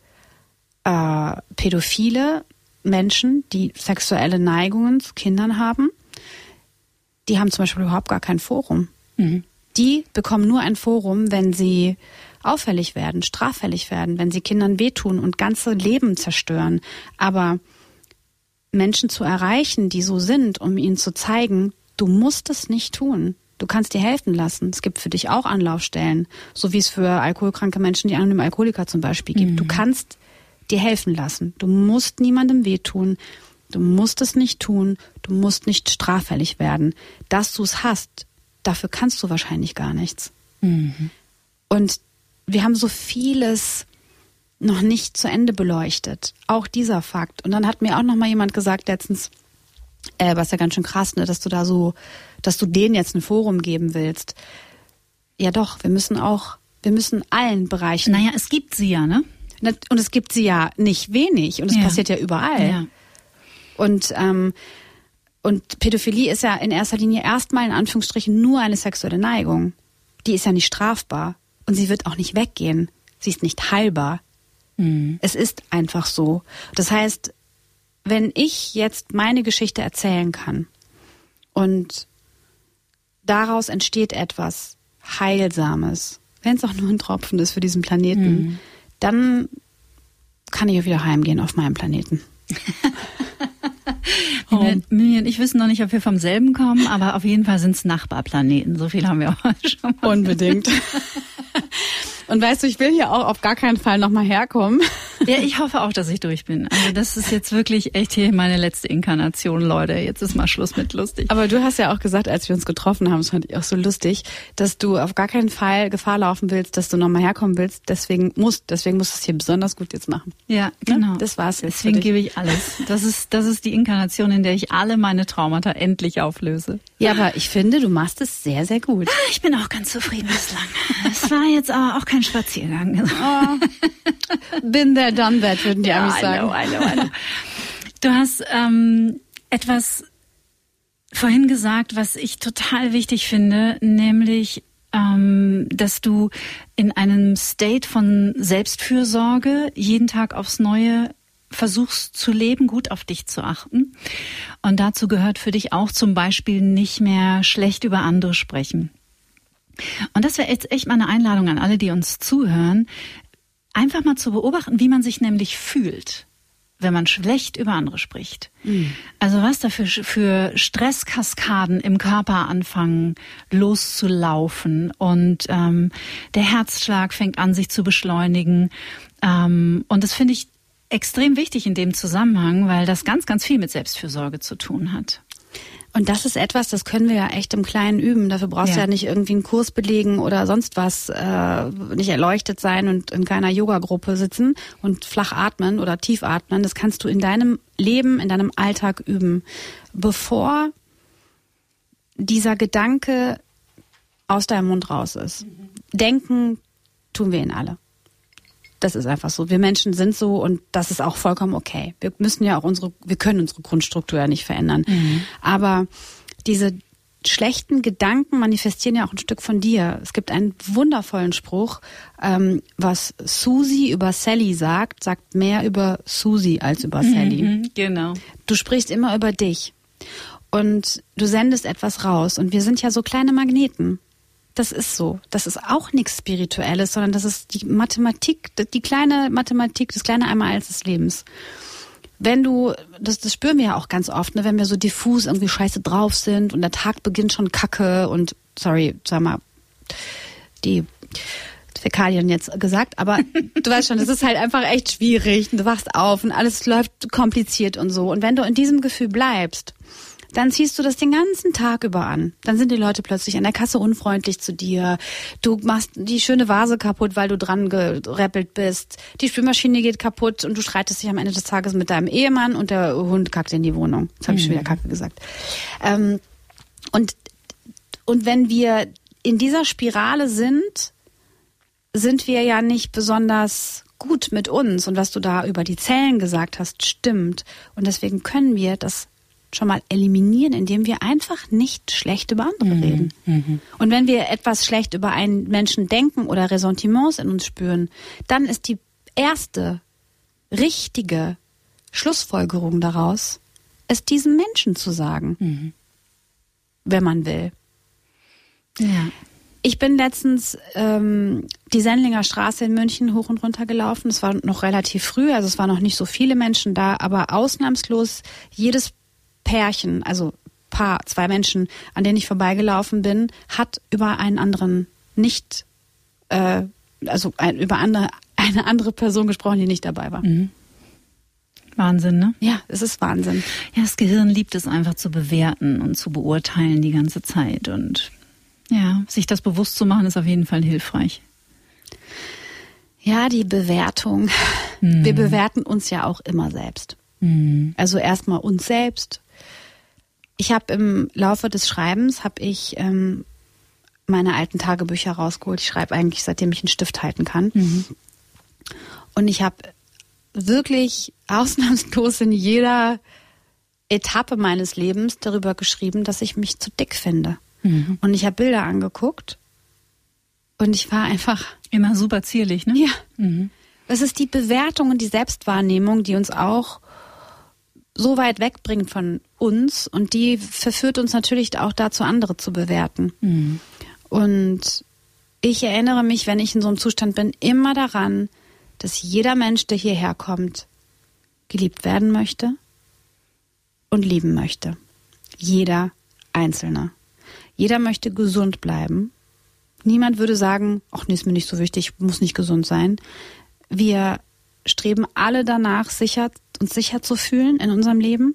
pädophile Menschen, die sexuelle Neigungen zu Kindern haben, die haben zum Beispiel überhaupt gar kein Forum. Die bekommen nur ein Forum, wenn sie auffällig werden, straffällig werden, wenn sie Kindern wehtun und ganze Leben zerstören. Aber Menschen zu erreichen, die so sind, um ihnen zu zeigen, du musst es nicht tun. Du kannst dir helfen lassen. Es gibt für dich auch Anlaufstellen, so wie es für alkoholkranke Menschen die anonymen Alkoholiker zum Beispiel gibt. Du kannst dir helfen lassen. Du musst niemandem wehtun. Du musst es nicht tun. Du musst nicht straffällig werden. Dass du es hast, dafür kannst du wahrscheinlich gar nichts. Und wir haben so vieles noch nicht zu Ende beleuchtet. Auch dieser Fakt. Und dann hat mir auch noch mal jemand gesagt letztens, was ja ganz schön krass, ne, dass du denen jetzt ein Forum geben willst. Ja doch, wir müssen allen Bereichen. Naja, es gibt sie ja, ne? Und es gibt sie ja nicht wenig. Und es passiert ja überall. Ja. Und Pädophilie ist ja in erster Linie erstmal in Anführungsstrichen nur eine sexuelle Neigung. Die ist ja nicht strafbar. Und sie wird auch nicht weggehen. Sie ist nicht heilbar. Es ist einfach so. Das heißt, wenn ich jetzt meine Geschichte erzählen kann und daraus entsteht etwas Heilsames, wenn es auch nur ein Tropfen ist für diesen Planeten, dann kann ich auch wieder heimgehen auf meinem Planeten. Mimi und ich wissen noch nicht, ob wir vom selben kommen, aber auf jeden Fall sind es Nachbarplaneten. So viel haben wir auch schon mal. Unbedingt. Und weißt du, ich will hier auch auf gar keinen Fall nochmal herkommen. Ja, ich hoffe auch, dass ich durch bin. Also das ist jetzt wirklich echt hier meine letzte Inkarnation, Leute. Jetzt ist mal Schluss mit lustig. Aber du hast ja auch gesagt, als wir uns getroffen haben, das fand ich auch so lustig, dass du auf gar keinen Fall Gefahr laufen willst, dass du nochmal herkommen willst. Deswegen musst du es hier besonders gut jetzt machen. Ja, genau. Das war's jetzt. Deswegen gebe ich alles. Das ist die Inkarnation, in der ich alle meine Traumata endlich auflöse. Ja, aber ich finde, du machst es sehr, sehr gut. Ich bin auch ganz zufrieden bislang. Es war jetzt aber auch kein Spaziergang. Oh, been there, done that, würden die Amis sagen. I know. Du hast etwas vorhin gesagt, was ich total wichtig finde, nämlich, dass du in einem State von Selbstfürsorge jeden Tag aufs Neue versuchst zu leben, gut auf dich zu achten. Und dazu gehört für dich auch zum Beispiel nicht mehr schlecht über andere sprechen. Und das wäre jetzt echt mal eine Einladung an alle, die uns zuhören, einfach mal zu beobachten, wie man sich nämlich fühlt, wenn man schlecht über andere spricht. Also was da für Stresskaskaden im Körper anfangen loszulaufen und der Herzschlag fängt an, sich zu beschleunigen. Und das finde ich extrem wichtig in dem Zusammenhang, weil das ganz, ganz viel mit Selbstfürsorge zu tun hat. Und das ist etwas, das können wir ja echt im Kleinen üben. Dafür brauchst du ja nicht irgendwie einen Kurs belegen oder sonst was, nicht erleuchtet sein und in keiner Yoga-Gruppe sitzen und flach atmen oder tief atmen. Das kannst du in deinem Leben, in deinem Alltag üben, bevor dieser Gedanke aus deinem Mund raus ist. Denken tun wir ihn alle. Das ist einfach so. Wir Menschen sind so und das ist auch vollkommen okay. Wir müssen ja auch wir können unsere Grundstruktur ja nicht verändern. Aber diese schlechten Gedanken manifestieren ja auch ein Stück von dir. Es gibt einen wundervollen Spruch, was Susi über Sally sagt mehr über Susi als über Sally. Genau. Du sprichst immer über dich und du sendest etwas raus und wir sind ja so kleine Magneten. Das ist so. Das ist auch nichts Spirituelles, sondern das ist die Mathematik, die kleine Mathematik, das kleine Einmaleins des Lebens. Wenn du, das spüren wir ja auch ganz oft, ne, wenn wir so diffus irgendwie scheiße drauf sind und der Tag beginnt schon kacke und, die Fäkalien jetzt gesagt, aber du weißt schon, das ist halt einfach echt schwierig und du wachst auf und alles läuft kompliziert und so. Und wenn du in diesem Gefühl bleibst, dann ziehst du das den ganzen Tag über an. Dann sind die Leute plötzlich an der Kasse unfreundlich zu dir. Du machst die schöne Vase kaputt, weil du dran geräppelt bist. Die Spülmaschine geht kaputt und du streitest dich am Ende des Tages mit deinem Ehemann und der Hund kackt in die Wohnung. Jetzt habe ich schon wieder Kacke gesagt. Und wenn wir in dieser Spirale sind wir ja nicht besonders gut mit uns. Und was du da über die Zellen gesagt hast, stimmt. Und deswegen können wir das schon mal eliminieren, indem wir einfach nicht schlecht über andere reden. Und wenn wir etwas schlecht über einen Menschen denken oder Ressentiments in uns spüren, dann ist die erste richtige Schlussfolgerung daraus, es diesem Menschen zu sagen, wenn man will. Ja. Ich bin letztens die Sendlinger Straße in München hoch und runter gelaufen. Es war noch relativ früh, also es waren noch nicht so viele Menschen da, aber ausnahmslos jedes Pärchen, also Paar, 2 Menschen, an denen ich vorbeigelaufen bin, hat über einen anderen über eine andere Person gesprochen, die nicht dabei war. Wahnsinn, ne? Ja, es ist Wahnsinn. Ja, das Gehirn liebt es einfach zu bewerten und zu beurteilen die ganze Zeit. Und ja, sich das bewusst zu machen, ist auf jeden Fall hilfreich. Ja, die Bewertung. Wir bewerten uns ja auch immer selbst. Also erstmal uns selbst. Ich habe im Laufe des Schreibens meine alten Tagebücher rausgeholt. Ich schreibe eigentlich, seitdem ich einen Stift halten kann. Und ich habe wirklich ausnahmslos in jeder Etappe meines Lebens darüber geschrieben, dass ich mich zu dick finde. Und ich habe Bilder angeguckt und ich war einfach... Immer super zierlich, ne? Ja. Es ist die Bewertung und die Selbstwahrnehmung, die uns auch so weit wegbringt von uns und die verführt uns natürlich auch dazu, andere zu bewerten. Und ich erinnere mich, wenn ich in so einem Zustand bin, immer daran, dass jeder Mensch, der hierher kommt, geliebt werden möchte und lieben möchte. Jeder Einzelne. Jeder möchte gesund bleiben. Niemand würde sagen, ach nee, ist mir nicht so wichtig, muss nicht gesund sein. Wir streben alle danach, uns sicher zu fühlen in unserem Leben.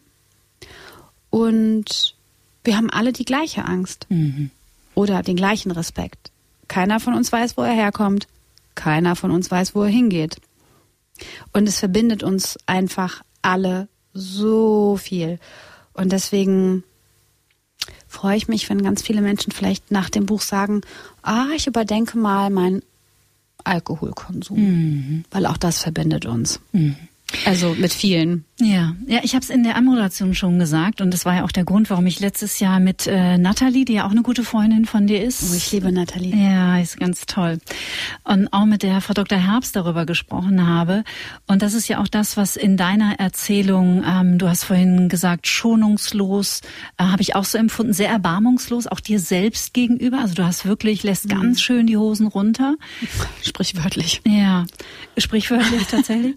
Und wir haben alle die gleiche Angst. Oder den gleichen Respekt. Keiner von uns weiß, wo er herkommt. Keiner von uns weiß, wo er hingeht. Und es verbindet uns einfach alle so viel. Und deswegen freue ich mich, wenn ganz viele Menschen vielleicht nach dem Buch sagen, ich überdenke mal meinen Alkoholkonsum. Weil auch das verbindet uns. Also mit vielen. Ja, ich habe es in der Anmoderation schon gesagt und das war ja auch der Grund, warum ich letztes Jahr mit Nathalie, die ja auch eine gute Freundin von dir ist. Oh, ich liebe Nathalie. Ja, ist ganz toll. Und auch mit der Frau Dr. Herbst darüber gesprochen habe. Und das ist ja auch das, was in deiner Erzählung, du hast vorhin gesagt, schonungslos, habe ich auch so empfunden, sehr erbarmungslos, auch dir selbst gegenüber. Also du hast wirklich, lässt ganz schön die Hosen runter. Sprichwörtlich. Ja, sprichwörtlich tatsächlich.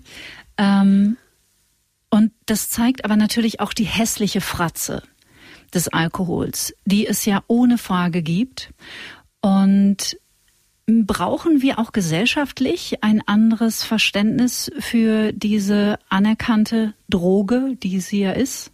Und das zeigt aber natürlich auch die hässliche Fratze des Alkohols, die es ja ohne Frage gibt. Und Brauchen wir auch gesellschaftlich ein anderes Verständnis für diese anerkannte Droge, die sie ja ist?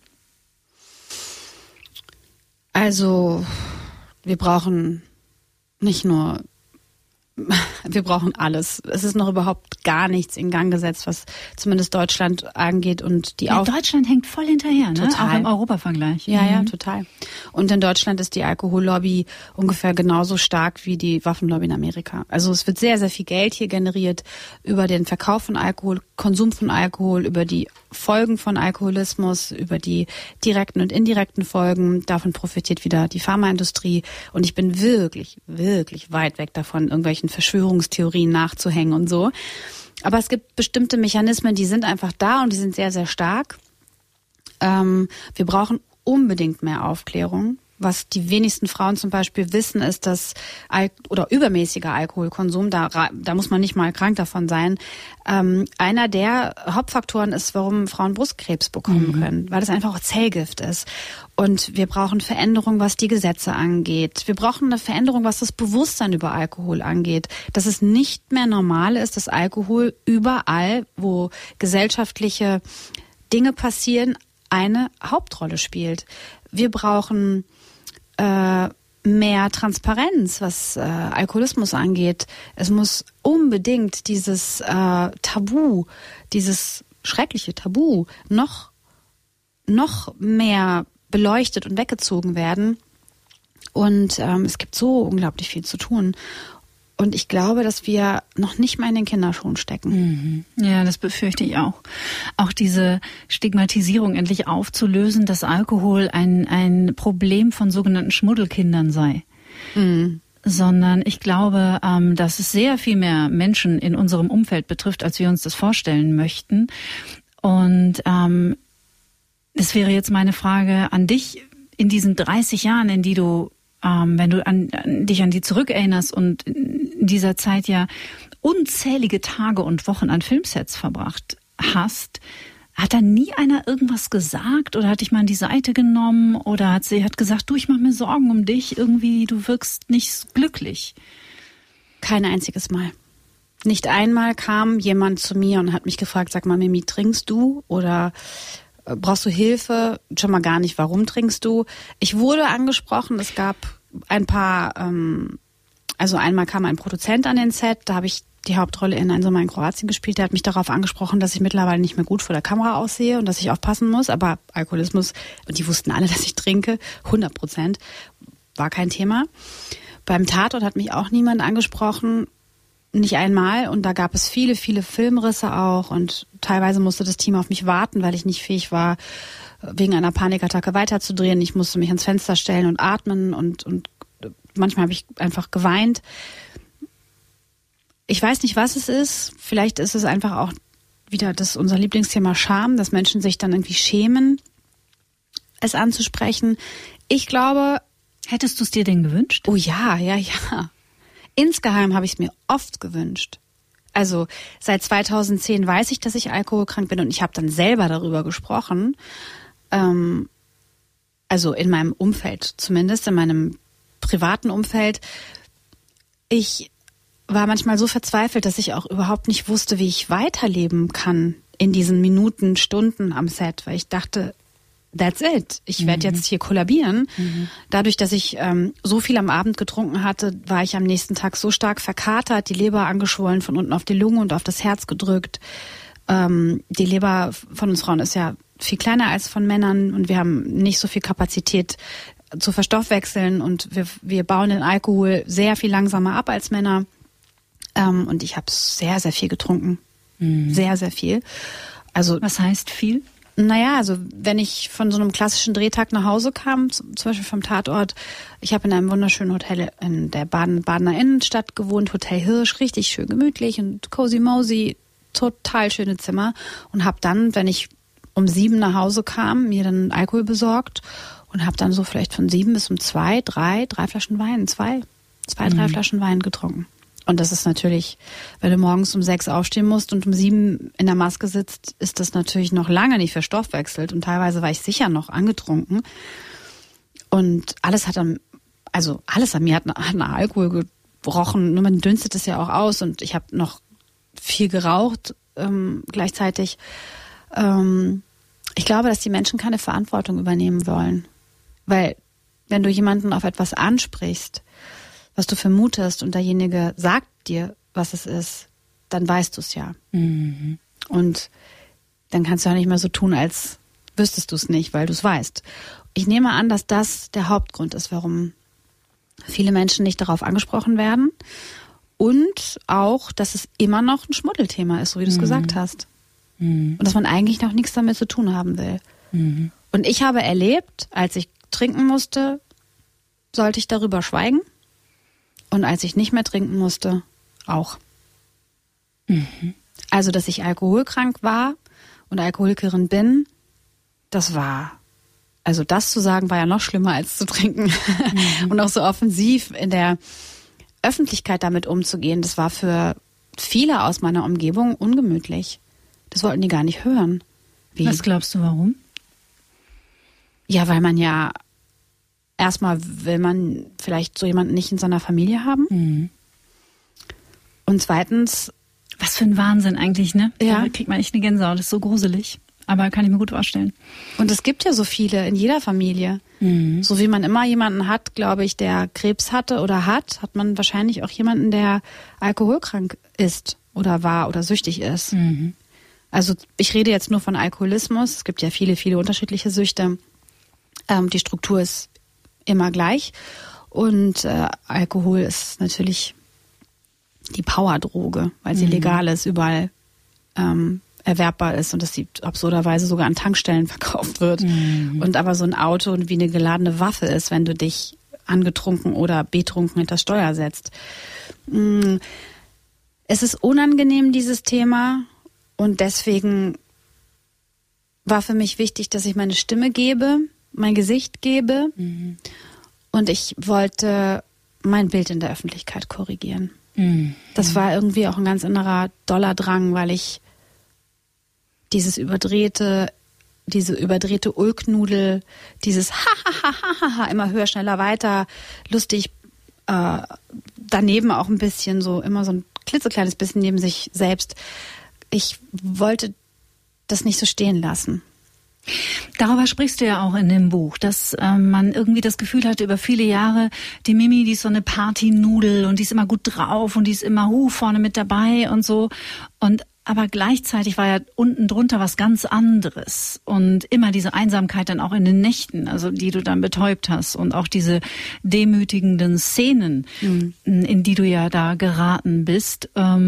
Also, wir brauchen nicht nur, wir brauchen alles. Es ist noch überhaupt gar nichts in Gang gesetzt, was zumindest Deutschland angeht. Und Deutschland hängt voll hinterher, ne? Total. Auch im Europavergleich. Ja, total. Und in Deutschland ist die Alkohollobby ungefähr genauso stark wie die Waffenlobby in Amerika. Also es wird sehr, sehr viel Geld hier generiert über den Verkauf von Alkohol, Konsum von Alkohol, über die Folgen von Alkoholismus, über die direkten und indirekten Folgen. Davon profitiert wieder die Pharmaindustrie. Und ich bin wirklich, wirklich weit weg davon, irgendwelchen Verschwörungstheorien nachzuhängen und so. Aber es gibt bestimmte Mechanismen, die sind einfach da und die sind sehr, sehr stark. Wir brauchen unbedingt mehr Aufklärung. Was die wenigsten Frauen zum Beispiel wissen, ist, dass übermäßiger Alkoholkonsum, da muss man nicht mal krank davon sein, einer der Hauptfaktoren ist, warum Frauen Brustkrebs bekommen können, weil das einfach auch Zellgift ist. Und wir brauchen Veränderung, was die Gesetze angeht. Wir brauchen eine Veränderung, was das Bewusstsein über Alkohol angeht. Dass es nicht mehr normal ist, dass Alkohol überall, wo gesellschaftliche Dinge passieren, eine Hauptrolle spielt. Wir brauchen mehr Transparenz, was Alkoholismus angeht. Es muss unbedingt dieses Tabu, dieses schreckliche Tabu noch mehr beleuchtet und weggezogen werden. Und es gibt so unglaublich viel zu tun. Und ich glaube, dass wir noch nicht mal in den Kinderschuhen stecken. Ja, das befürchte ich auch. Auch diese Stigmatisierung endlich aufzulösen, dass Alkohol ein Problem von sogenannten Schmuddelkindern sei. Sondern ich glaube, dass es sehr viel mehr Menschen in unserem Umfeld betrifft, als wir uns das vorstellen möchten. Und es wäre jetzt meine Frage an dich, in diesen 30 Jahren, in die du wenn du dich an die zurückerinnerst und in dieser Zeit ja unzählige Tage und Wochen an Filmsets verbracht hast, hat da nie einer irgendwas gesagt oder hat dich mal an die Seite genommen oder hat gesagt, du, ich mache mir Sorgen um dich, irgendwie, du wirkst nicht glücklich? Kein einziges Mal. Nicht einmal kam jemand zu mir und hat mich gefragt, sag mal, Mimi, trinkst du oder brauchst du Hilfe? Schon mal gar nicht, warum trinkst du? Ich wurde angesprochen, es gab ein paar, also einmal kam ein Produzent an den Set, da habe ich die Hauptrolle in Ein Sommer in Kroatien gespielt, der hat mich darauf angesprochen, dass ich mittlerweile nicht mehr gut vor der Kamera aussehe und dass ich aufpassen muss, aber Alkoholismus, und die wussten alle, dass ich trinke, 100%, war kein Thema. Beim Tatort hat mich auch niemand angesprochen, nicht einmal, und da gab es viele, viele Filmrisse auch und teilweise musste das Team auf mich warten, weil ich nicht fähig war, wegen einer Panikattacke weiterzudrehen. Ich musste mich ans Fenster stellen und atmen und manchmal habe ich einfach geweint. Ich weiß nicht, was es ist. Vielleicht ist es einfach auch wieder unser Lieblingsthema Scham, dass Menschen sich dann irgendwie schämen, es anzusprechen. Ich glaube... Hättest du es dir denn gewünscht? Oh ja. Insgeheim habe ich es mir oft gewünscht. Also seit 2010 weiß ich, dass ich alkoholkrank bin und ich habe dann selber darüber gesprochen. Also in meinem Umfeld, zumindest in meinem privaten Umfeld. Ich war manchmal so verzweifelt, dass ich auch überhaupt nicht wusste, wie ich weiterleben kann in diesen Minuten, Stunden am Set, weil ich dachte, that's it. Ich werde jetzt hier kollabieren. Dadurch, dass ich so viel am Abend getrunken hatte, war ich am nächsten Tag so stark verkatert, die Leber angeschwollen, von unten auf die Lunge und auf das Herz gedrückt. Die Leber von uns Frauen ist ja viel kleiner als von Männern und wir haben nicht so viel Kapazität zu verstoffwechseln und wir bauen den Alkohol sehr viel langsamer ab als Männer. Und ich habe sehr, sehr viel getrunken. Sehr, sehr viel. Also, was heißt viel? Naja, also wenn ich von so einem klassischen Drehtag nach Hause kam, zum Beispiel vom Tatort, ich habe in einem wunderschönen Hotel in der Badener Innenstadt gewohnt, Hotel Hirsch, richtig schön gemütlich und cozy mozy, total schöne Zimmer und habe dann, wenn ich um 7 nach Hause kam, mir dann Alkohol besorgt und habe dann so vielleicht von 7 bis um 2, 3 Flaschen Wein, 3 Flaschen Wein getrunken. Und das ist natürlich, wenn du morgens um 6 aufstehen musst und um 7 in der Maske sitzt, ist das natürlich noch lange nicht verstoffwechselt. Und teilweise war ich sicher noch angetrunken. Und alles an mir hat nach Alkohol rochen, nur man dünstet es ja auch aus und ich habe noch viel geraucht gleichzeitig. Ich glaube, dass die Menschen keine Verantwortung übernehmen wollen. Weil wenn du jemanden auf etwas ansprichst, was du vermutest und derjenige sagt dir, was es ist, dann weißt du es ja. Mhm. Und dann kannst du ja nicht mehr so tun, als wüsstest du es nicht, weil du es weißt. Ich nehme an, dass das der Hauptgrund ist, warum viele Menschen nicht darauf angesprochen werden. Und auch, dass es immer noch ein Schmuddelthema ist, so wie du es gesagt hast. Mhm. Und dass man eigentlich noch nichts damit zu tun haben will. Mhm. Und ich habe erlebt, als ich trinken musste, sollte ich darüber schweigen. Und als ich nicht mehr trinken musste, auch. Mhm. Also, dass ich alkoholkrank war und Alkoholikerin bin, das zu sagen, war ja noch schlimmer als zu trinken. Mhm. Und auch so offensiv in der Öffentlichkeit damit umzugehen, das war für viele aus meiner Umgebung ungemütlich. Das wollten die gar nicht hören. Was glaubst du, warum? Ja, weil man ja erstmal will man vielleicht so jemanden nicht in seiner Familie haben. Mhm. Und zweitens... Was für ein Wahnsinn eigentlich, ne? Ja. Da kriegt man echt eine Gänsehaut, das ist so gruselig. Aber kann ich mir gut vorstellen. Und es gibt ja so viele in jeder Familie. Mhm. So wie man immer jemanden hat, glaube ich, der Krebs hatte oder hat man wahrscheinlich auch jemanden, der alkoholkrank ist oder war oder süchtig ist. Mhm. Also ich rede jetzt nur von Alkoholismus. Es gibt ja viele, viele unterschiedliche Süchte. Die Struktur ist immer gleich. Und Alkohol ist natürlich die Powerdroge, weil sie legal ist, überall erwerbbar ist und dass sie absurderweise sogar an Tankstellen verkauft wird. Mhm. Und aber so ein Auto wie eine geladene Waffe ist, wenn du dich angetrunken oder betrunken hinter das Steuer setzt. Es ist unangenehm, dieses Thema, und deswegen war für mich wichtig, dass ich meine Stimme gebe, mein Gesicht gebe, und ich wollte mein Bild in der Öffentlichkeit korrigieren. Mhm. Das war irgendwie auch ein ganz innerer doller Drang, weil ich diese überdrehte Ulknudel, dieses Ha, immer höher, schneller, weiter, lustig, daneben auch ein bisschen so, immer so ein klitzekleines bisschen neben sich selbst. Ich wollte das nicht so stehen lassen. Darüber sprichst du ja auch in dem Buch, dass man irgendwie das Gefühl hatte über viele Jahre, die Mimi, die ist so eine Partynudel und die ist immer gut drauf und die ist immer vorne mit dabei und so. Aber gleichzeitig war ja unten drunter was ganz anderes und immer diese Einsamkeit dann auch in den Nächten, also die du dann betäubt hast, und auch diese demütigenden Szenen, in die du ja da geraten bist,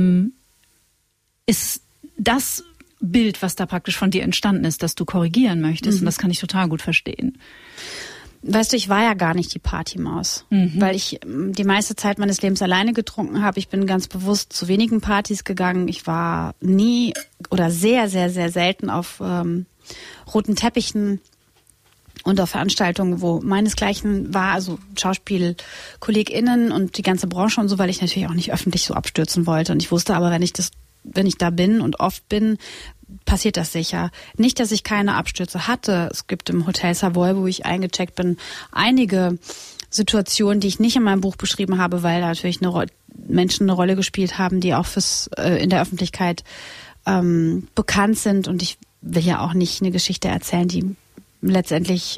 ist das Bild, was da praktisch von dir entstanden ist, das du korrigieren möchtest. Und das kann ich total gut verstehen. Weißt du, ich war ja gar nicht die Partymaus, weil ich die meiste Zeit meines Lebens alleine getrunken habe. Ich bin ganz bewusst zu wenigen Partys gegangen. Ich war nie oder sehr, sehr, sehr selten auf roten Teppichen und auf Veranstaltungen, wo meinesgleichen war, also SchauspielkollegInnen und die ganze Branche und so, weil ich natürlich auch nicht öffentlich so abstürzen wollte. Und ich wusste aber, wenn ich da bin und oft bin, passiert das sicher. Nicht, dass ich keine Abstürze hatte. Es gibt im Hotel Savoy, wo ich eingecheckt bin, einige Situationen, die ich nicht in meinem Buch beschrieben habe, weil da natürlich Menschen eine Rolle gespielt haben, die auch in der Öffentlichkeit bekannt sind. Und ich will ja auch nicht eine Geschichte erzählen, die letztendlich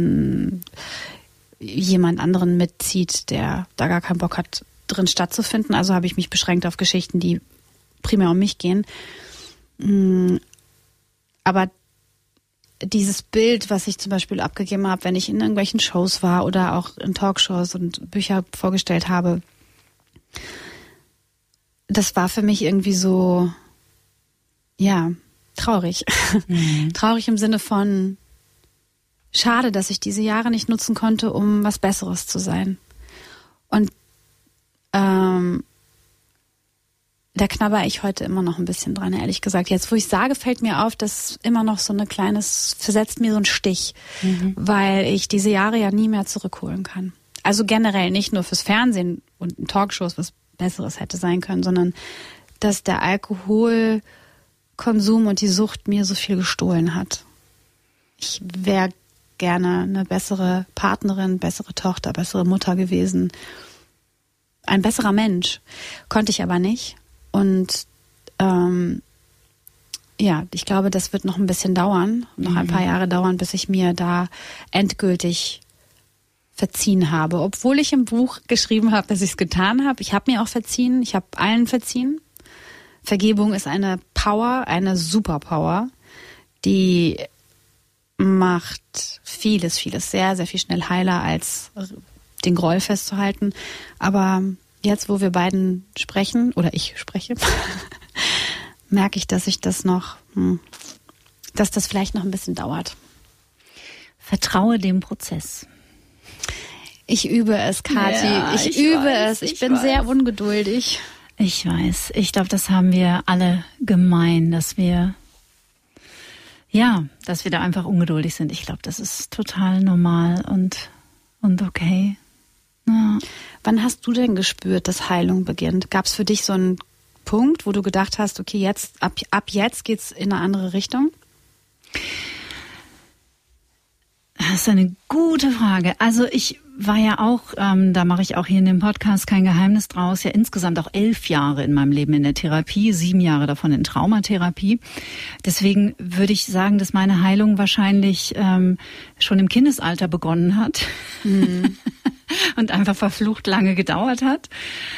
jemand anderen mitzieht, der da gar keinen Bock hat, drin stattzufinden. Also habe ich mich beschränkt auf Geschichten, die primär um mich gehen. Aber dieses Bild, was ich zum Beispiel abgegeben habe, wenn ich in irgendwelchen Shows war oder auch in Talkshows und Bücher vorgestellt habe, das war für mich irgendwie so, ja, traurig. Traurig im Sinne von schade, dass ich diese Jahre nicht nutzen konnte, um was Besseres zu sein. Und da knabber ich heute immer noch ein bisschen dran, ehrlich gesagt. Jetzt, wo ich sage, fällt mir auf, dass immer noch so versetzt mir so ein Stich, weil ich diese Jahre ja nie mehr zurückholen kann. Also generell nicht nur fürs Fernsehen und in Talkshows was Besseres hätte sein können, sondern dass der Alkoholkonsum und die Sucht mir so viel gestohlen hat. Ich wäre gerne eine bessere Partnerin, bessere Tochter, bessere Mutter gewesen. ein besserer Mensch. Konnte ich aber nicht. Und ich glaube, das wird noch ein bisschen dauern, noch ein paar Jahre dauern, bis ich mir da endgültig verziehen habe. Obwohl ich im Buch geschrieben habe, dass ich es getan habe. Ich habe mir auch verziehen, ich habe allen verziehen. Vergebung ist eine Power, eine Superpower, die macht vieles sehr, sehr viel schnell heiler, als den Groll festzuhalten. Aber jetzt, wo wir beiden sprechen, oder ich spreche, merke ich, dass ich das noch, dass das vielleicht noch ein bisschen dauert. Vertraue dem Prozess. Ich übe es, Kathi. Ja, ich übe es. Ich bin sehr ungeduldig. Ich weiß. Ich glaube, das haben wir alle gemein, dass wir da einfach ungeduldig sind. Ich glaube, das ist total normal und okay. Ja. Wann hast du denn gespürt, dass Heilung beginnt? Gab es für dich so einen Punkt, wo du gedacht hast, okay, jetzt ab jetzt geht's in eine andere Richtung? Das ist eine gute Frage. Also ich war ja auch, da mache ich auch hier in dem Podcast kein Geheimnis draus, ja insgesamt auch 11 Jahre in meinem Leben in der Therapie, 7 Jahre davon in Traumatherapie. Deswegen würde ich sagen, dass meine Heilung wahrscheinlich schon im Kindesalter begonnen hat und einfach verflucht lange gedauert hat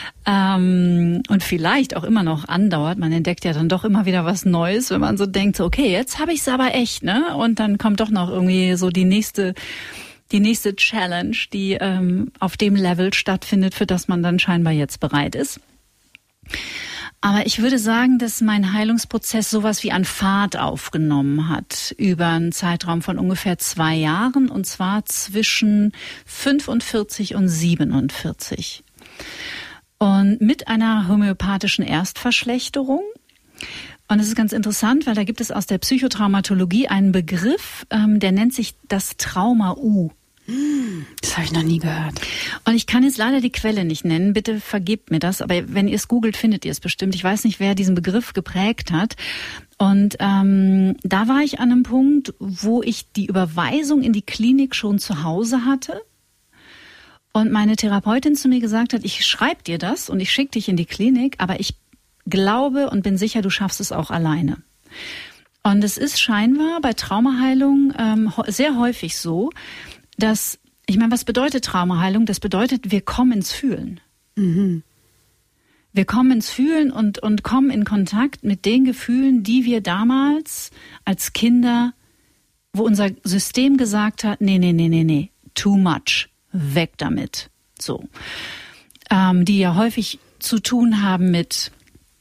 und vielleicht auch immer noch andauert. Man entdeckt ja dann doch immer wieder was Neues, wenn man so denkt, so, okay, jetzt habe ich es aber echt, ne? Und dann kommt doch noch irgendwie so die nächste Challenge, die auf dem Level stattfindet, für das man dann scheinbar jetzt bereit ist. Aber ich würde sagen, dass mein Heilungsprozess sowas wie an Fahrt aufgenommen hat über einen Zeitraum von ungefähr 2 Jahren, und zwar zwischen 45 und 47. Und mit einer homöopathischen Erstverschlechterung. Und es ist ganz interessant, weil da gibt es aus der Psychotraumatologie einen Begriff, der nennt sich das Trauma-U. Das habe ich noch nie gehört. Und ich kann jetzt leider die Quelle nicht nennen, bitte vergebt mir das, aber wenn ihr es googelt, findet ihr es bestimmt. Ich weiß nicht, wer diesen Begriff geprägt hat. Und da war ich an einem Punkt, wo ich die Überweisung in die Klinik schon zu Hause hatte. Und meine Therapeutin zu mir gesagt hat, ich schreibe dir das und ich schicke dich in die Klinik, aber ich glaube und bin sicher, du schaffst es auch alleine. Und es ist scheinbar bei Traumaheilung sehr häufig so, dass, ich meine, was bedeutet Traumaheilung? Das bedeutet, wir kommen ins Fühlen. Mhm. Wir kommen ins Fühlen und kommen in Kontakt mit den Gefühlen, die wir damals als Kinder, wo unser System gesagt hat, nee, too much, weg damit. So. Die ja häufig zu tun haben mit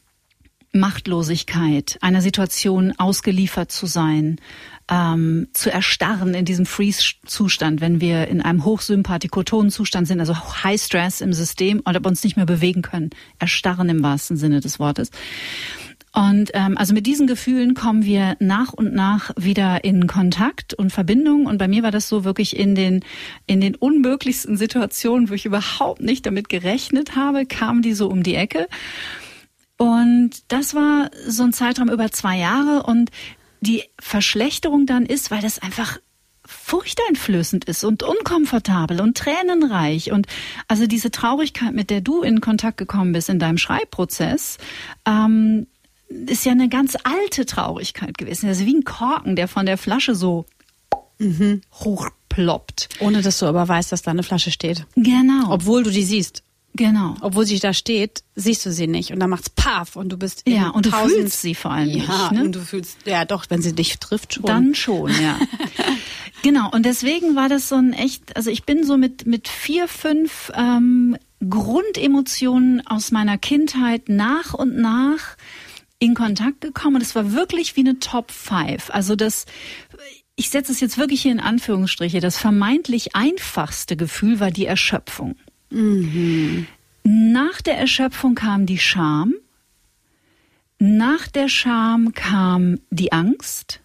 Machtlosigkeit, einer Situation ausgeliefert zu sein, zu erstarren in diesem Freeze-Zustand, wenn wir in einem hochsympathikotonen Zustand sind, also High Stress im System und uns nicht mehr bewegen können, erstarren im wahrsten Sinne des Wortes. Und also mit diesen Gefühlen kommen wir nach und nach wieder in Kontakt und Verbindung. Und bei mir war das so wirklich in den unmöglichsten Situationen, wo ich überhaupt nicht damit gerechnet habe, kamen die so um die Ecke. Und das war so ein Zeitraum über 2 Jahre, und die Verschlechterung dann ist, weil das einfach furchteinflößend ist und unkomfortabel und tränenreich, und also diese Traurigkeit, mit der du in Kontakt gekommen bist in deinem Schreibprozess, ist ja eine ganz alte Traurigkeit gewesen. Also wie ein Korken, der von der Flasche so hochploppt. Ohne dass du aber weißt, dass da eine Flasche steht. Genau. Obwohl du die siehst. Genau. Obwohl sie da steht, siehst du sie nicht. Und dann macht's Paff und du bist in und du fühlst sie vor allem nicht. Ne? Und du fühlst, ja doch, wenn sie dich trifft schon. Dann schon, ja. Genau, und deswegen war das so ein echt, also ich bin so mit 4, 5 Grundemotionen aus meiner Kindheit nach und nach in Kontakt gekommen. Und es war wirklich wie eine Top 5. Also ich setze es jetzt wirklich hier in Anführungsstriche, das vermeintlich einfachste Gefühl war die Erschöpfung. Mhm. Nach der Erschöpfung kam die Scham. Nach der Scham kam die Angst.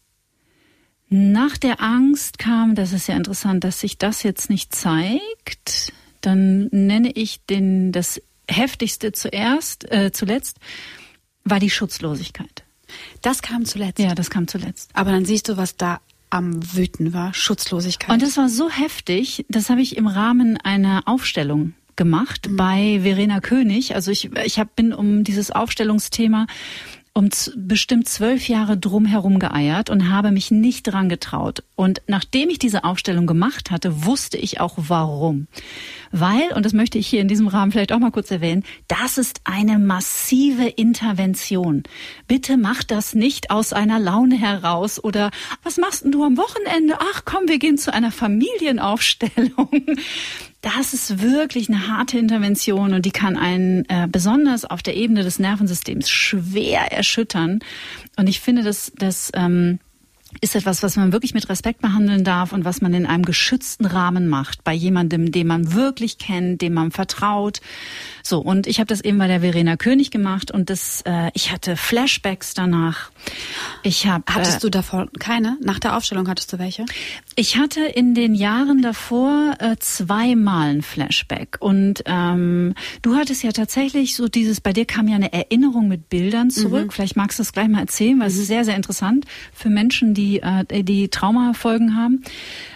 Nach der Angst kam, das ist ja interessant, dass sich das jetzt nicht zeigt, dann nenne ich das heftigste zuletzt, war die Schutzlosigkeit. Das kam zuletzt? Ja, das kam zuletzt. Aber dann siehst du, was da am Wüten war, Schutzlosigkeit. Und das war so heftig, das habe ich im Rahmen einer Aufstellung gemacht bei Verena König. Also ich bin um dieses Aufstellungsthema bestimmt 12 Jahre drumherum geeiert und habe mich nicht dran getraut. Und nachdem ich diese Aufstellung gemacht hatte, wusste ich auch warum. Weil, und das möchte ich hier in diesem Rahmen vielleicht auch mal kurz erwähnen, das ist eine massive Intervention. Bitte mach das nicht aus einer Laune heraus oder was machst denn du am Wochenende? Ach komm, wir gehen zu einer Familienaufstellung. Das ist wirklich eine harte Intervention und die kann einen besonders auf der Ebene des Nervensystems schwer erschüttern. Und ich finde, das ist etwas, was man wirklich mit Respekt behandeln darf und was man in einem geschützten Rahmen macht, bei jemandem, den man wirklich kennt, dem man vertraut. So, und ich habe das eben bei der Verena König gemacht und ich hatte Flashbacks danach. Hattest du davor keine? Nach der Aufstellung hattest du welche? Ich hatte in den Jahren davor 2-mal ein Flashback und du hattest ja tatsächlich so bei dir kam ja eine Erinnerung mit Bildern zurück. Vielleicht magst du das gleich mal erzählen, weil es ist sehr, sehr interessant für Menschen, die Traumafolgen haben.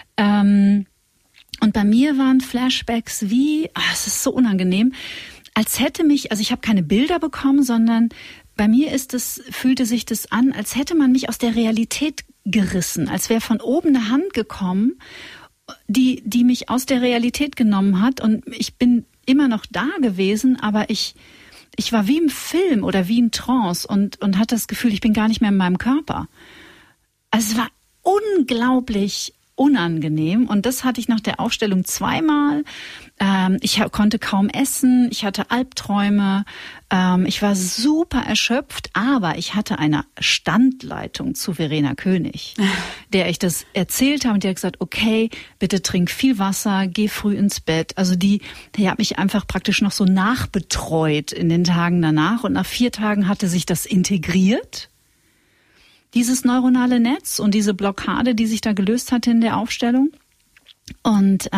Und bei mir waren Flashbacks es ist so unangenehm, als hätte ich habe keine Bilder bekommen, sondern bei mir fühlte sich das an, als hätte man mich aus der Realität gerissen, als wäre von oben eine Hand gekommen, die mich aus der Realität genommen hat und ich bin immer noch da gewesen, aber ich war wie im Film oder wie in Trance und hatte das Gefühl, ich bin gar nicht mehr in meinem Körper. Also es war unglaublich unangenehm und das hatte ich nach der Aufstellung 2-mal. Ich konnte kaum essen, ich hatte Albträume, ich war super erschöpft, aber ich hatte eine Standleitung zu Verena König, der ich das erzählt habe und die hat gesagt, okay, bitte trink viel Wasser, geh früh ins Bett. Also die hat mich einfach praktisch noch so nachbetreut in den Tagen danach und nach 4 Tagen hatte sich das integriert. Dieses neuronale Netz und diese Blockade, die sich da gelöst hatte in der Aufstellung. Und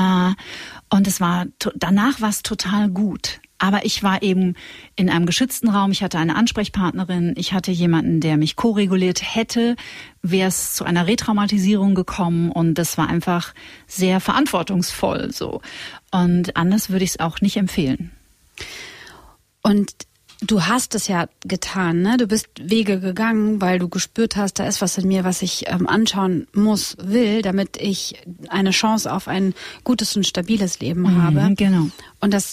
danach war es total gut. Aber ich war eben in einem geschützten Raum. Ich hatte eine Ansprechpartnerin. Ich hatte jemanden, der mich koreguliert hätte. Wäre es zu einer Retraumatisierung gekommen. Und das war einfach sehr verantwortungsvoll, so. Und anders würde ich es auch nicht empfehlen. Und du hast es ja getan, ne? Du bist Wege gegangen, weil du gespürt hast, da ist was in mir, was ich anschauen will, damit ich eine Chance auf ein gutes und stabiles Leben habe. Genau. Und das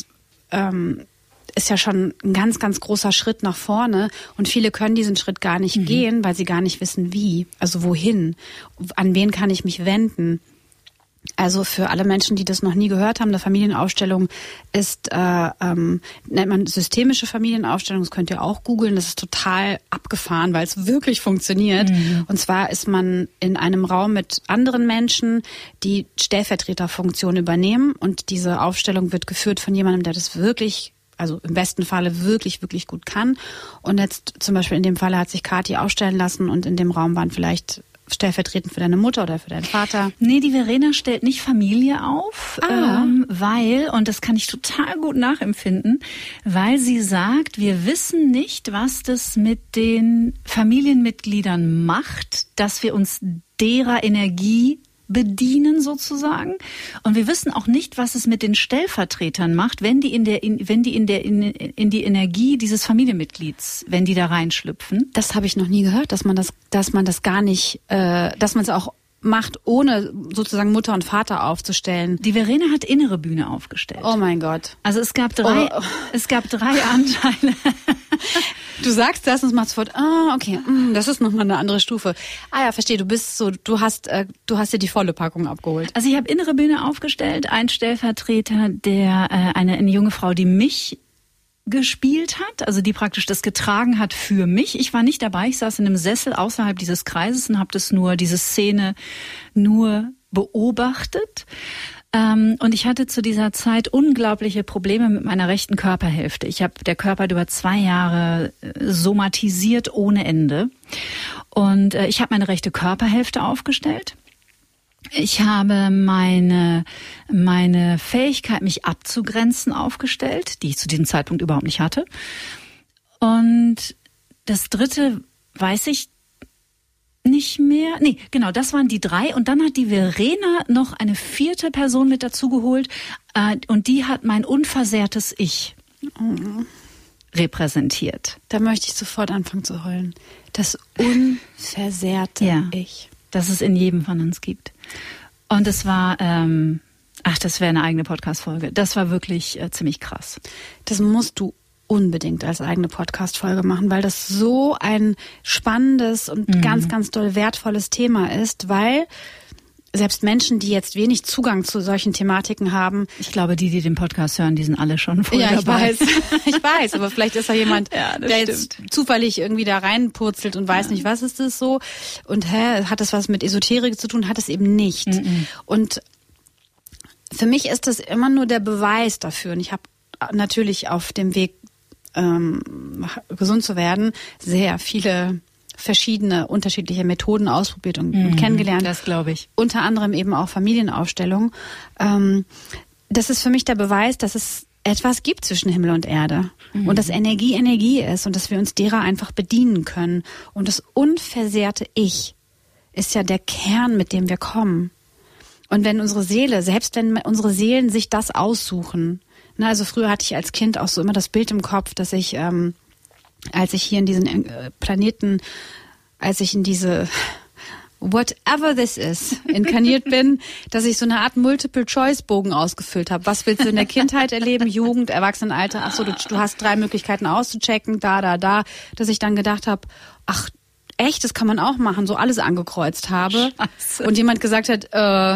ist ja schon ein ganz, ganz großer Schritt nach vorne. Und viele können diesen Schritt gar nicht gehen, weil sie gar nicht wissen, wie. Also wohin? An wen kann ich mich wenden? Also für alle Menschen, die das noch nie gehört haben, eine Familienaufstellung ist, nennt man systemische Familienaufstellung, das könnt ihr auch googeln, das ist total abgefahren, weil es wirklich funktioniert. Und zwar ist man in einem Raum mit anderen Menschen, die Stellvertreterfunktion übernehmen und diese Aufstellung wird geführt von jemandem, der das wirklich, also im besten Falle wirklich, wirklich gut kann. Und jetzt zum Beispiel in dem Falle hat sich Kathi aufstellen lassen und in dem Raum waren vielleicht stellvertretend für deine Mutter oder für deinen Vater? Nee, die Verena stellt nicht Familie auf, weil, und das kann ich total gut nachempfinden, weil sie sagt, wir wissen nicht, was das mit den Familienmitgliedern macht, dass wir uns derer Energie bedienen sozusagen. Und wir wissen auch nicht, was es mit den Stellvertretern macht, wenn die in die Energie dieses Familienmitglieds, wenn die da reinschlüpfen. Das habe ich noch nie gehört, dass man das gar nicht, dass man es auch macht, ohne sozusagen Mutter und Vater aufzustellen. Die Verena hat innere Bühne aufgestellt. Oh mein Gott. Also es gab drei Anteile. Du sagst das und machst sofort, okay, das ist nochmal eine andere Stufe. Ja, verstehe, du hast dir die volle Packung abgeholt. Also ich habe innere Bühne aufgestellt, ein Stellvertreter, der eine junge Frau, die mich gespielt hat, also die praktisch das getragen hat für mich. Ich war nicht dabei, ich saß in einem Sessel außerhalb dieses Kreises und habe diese Szene nur beobachtet. Und ich hatte zu dieser Zeit unglaubliche Probleme mit meiner rechten Körperhälfte. Der Körper hat über 2 Jahre somatisiert ohne Ende. Und ich habe meine rechte Körperhälfte aufgestellt. Ich habe meine Fähigkeit, mich abzugrenzen, aufgestellt, die ich zu diesem Zeitpunkt überhaupt nicht hatte. Und das Dritte weiß ich nicht mehr. Nee, genau, das waren die 3. Und dann hat die Verena noch eine 4. Person mit dazu geholt. Und die hat mein unversehrtes Ich repräsentiert. Da möchte ich sofort anfangen zu heulen. Das unversehrte Ich. Das es in jedem von uns gibt. Und es war, das wäre eine eigene Podcast-Folge. Das war wirklich ziemlich krass. Das musst du unbedingt als eigene Podcast-Folge machen, weil das so ein spannendes und ganz, ganz doll wertvolles Thema ist, weil selbst Menschen, die jetzt wenig Zugang zu solchen Thematiken haben. Ich glaube, die den Podcast hören, die sind alle schon voll dabei. Ich weiß, aber vielleicht ist da jemand, der jetzt zufällig irgendwie da reinpurzelt und weiß nicht, was ist das so und hat das was mit Esoterik zu tun, hat es eben nicht. Und für mich ist das immer nur der Beweis dafür und ich habe natürlich auf dem Weg gesund zu werden, sehr viele verschiedene, unterschiedliche Methoden ausprobiert und kennengelernt. Das glaube ich. Unter anderem eben auch Familienaufstellung. Das ist für mich der Beweis, dass es etwas gibt zwischen Himmel und Erde. Und dass Energie ist und dass wir uns derer einfach bedienen können. Und das unversehrte Ich ist ja der Kern, mit dem wir kommen. Und wenn unsere Seele, selbst wenn unsere Seelen sich das aussuchen, also früher hatte ich als Kind auch so immer das Bild im Kopf, dass ich, als ich hier in diesen Planeten, als ich in diese whatever this is, inkarniert bin, dass ich so eine Art Multiple-Choice-Bogen ausgefüllt habe. Was willst du in der Kindheit erleben, Jugend, Erwachsenenalter? Ach so, du hast 3 Möglichkeiten auszuchecken, da. Dass ich dann gedacht habe, ach, echt, das kann man auch machen, so alles angekreuzt habe. Scheiße. Und jemand gesagt hat,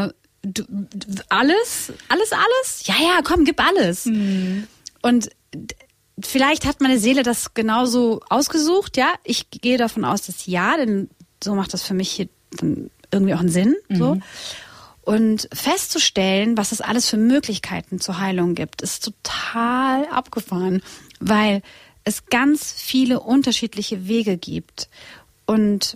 alles? Ja, komm, gib alles. Und vielleicht hat meine Seele das genauso ausgesucht, ja. Ich gehe davon aus, dass ja, denn so macht das für mich hier dann irgendwie auch einen Sinn, so. Und festzustellen, was es alles für Möglichkeiten zur Heilung gibt, ist total abgefahren, weil es ganz viele unterschiedliche Wege gibt. Und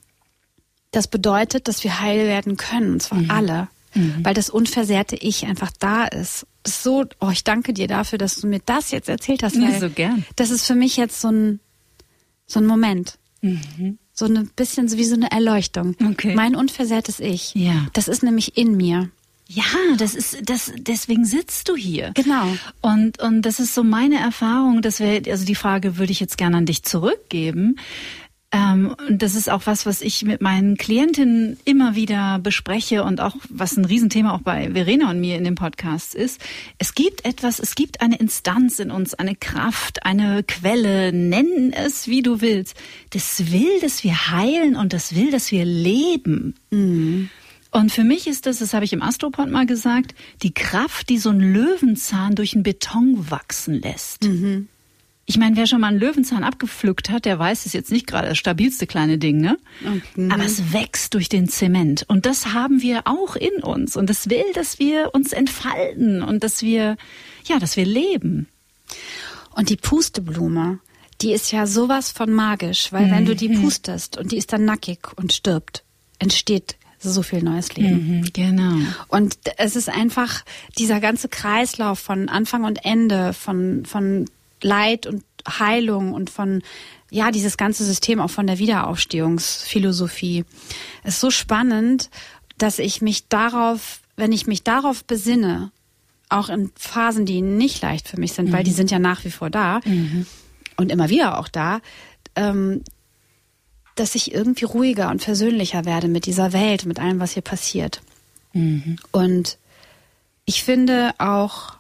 das bedeutet, dass wir heil werden können, und zwar alle. Weil das unversehrte Ich einfach da ist. Das ist so, ich danke dir dafür, dass du mir das jetzt erzählt hast. Weil so gern. Das ist für mich jetzt so ein Moment. So ein bisschen wie so eine Erleuchtung. Okay. Mein unversehrtes Ich. Ja. Das ist nämlich in mir. Ja, deswegen sitzt du hier. Genau. Und das ist so meine Erfahrung, also die Frage würde ich jetzt gerne an dich zurückgeben. Und das ist auch was ich mit meinen Klientinnen immer wieder bespreche und auch was ein Riesenthema auch bei Verena und mir in dem Podcast ist. Es gibt eine Instanz in uns, eine Kraft, eine Quelle, nenn es wie du willst. Das will, dass wir heilen und das will, dass wir leben. Und für mich ist das habe ich im Astropod mal gesagt, die Kraft, die so einen Löwenzahn durch den Beton wachsen lässt. Ich meine, wer schon mal einen Löwenzahn abgepflückt hat, der weiß, es ist jetzt nicht gerade das stabilste kleine Ding, ne? Aber es wächst durch den Zement. Und das haben wir auch in uns. Und das will, dass wir uns entfalten und dass wir leben. Und die Pusteblume, die ist ja sowas von magisch, weil wenn du die pustest und die ist dann nackig und stirbt, entsteht so viel neues Leben. Genau. Und es ist einfach dieser ganze Kreislauf von Anfang und Ende, von Leid und Heilung und von, dieses ganze System auch von der Wiederaufstehungsphilosophie ist so spannend, dass ich mich darauf, wenn ich mich darauf besinne, auch in Phasen, die nicht leicht für mich sind, weil die sind ja nach wie vor da und immer wieder auch da, dass ich irgendwie ruhiger und versöhnlicher werde mit dieser Welt, mit allem, was hier passiert. Und ich finde auch,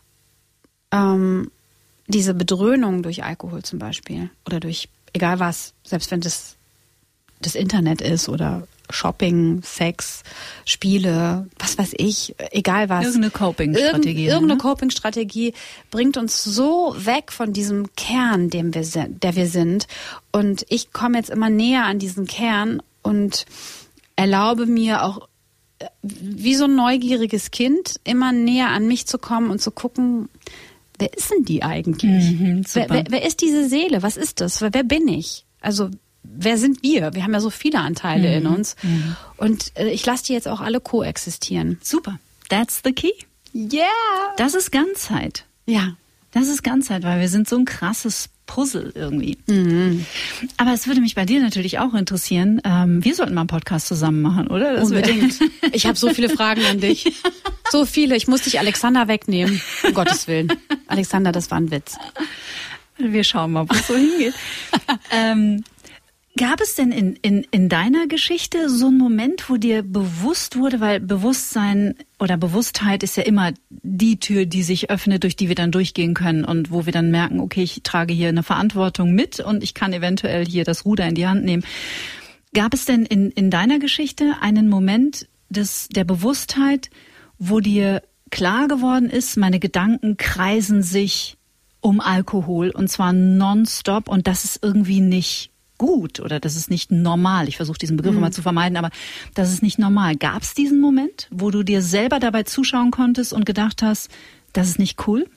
diese Bedröhnung durch Alkohol zum Beispiel oder durch egal was, selbst wenn das Internet ist oder Shopping, Sex, Spiele, was weiß ich, egal was. Irgendeine Coping-Strategie. Irgendeine Coping-Strategie bringt uns so weg von diesem Kern, der wir sind. Und ich komme jetzt immer näher an diesen Kern und erlaube mir auch wie so ein neugieriges Kind immer näher an mich zu kommen und zu gucken, wer ist denn die eigentlich? Wer ist diese Seele? Was ist das? Wer bin ich? Also, wer sind wir? Wir haben ja so viele Anteile in uns. Und ich lasse die jetzt auch alle koexistieren. Super. That's the key. Yeah! Das ist Ganzheit. Ja. Das ist Ganzheit, weil wir sind so ein krasses Puzzle irgendwie. Aber es würde mich bei dir natürlich auch interessieren. Wir sollten mal einen Podcast zusammen machen, oder? Das unbedingt. Ich habe so viele Fragen an dich. So viele. Ich muss dich Alexander wegnehmen. Um Gottes Willen. Alexander, das war ein Witz. Wir schauen mal, wo es so hingeht. Gab es denn in deiner Geschichte so einen Moment, wo dir bewusst wurde, weil Bewusstsein oder Bewusstheit ist ja immer die Tür, die sich öffnet, durch die wir dann durchgehen können und wo wir dann merken, okay, ich trage hier eine Verantwortung mit und ich kann eventuell hier das Ruder in die Hand nehmen. Gab es denn in deiner Geschichte einen Moment der Bewusstheit, wo dir klar geworden ist, meine Gedanken kreisen sich um Alkohol und zwar nonstop und das ist irgendwie nicht gut oder das ist nicht normal. Ich versuche diesen Begriff immer zu vermeiden, aber das ist nicht normal. Gab es diesen Moment, wo du dir selber dabei zuschauen konntest und gedacht hast, das ist nicht cool?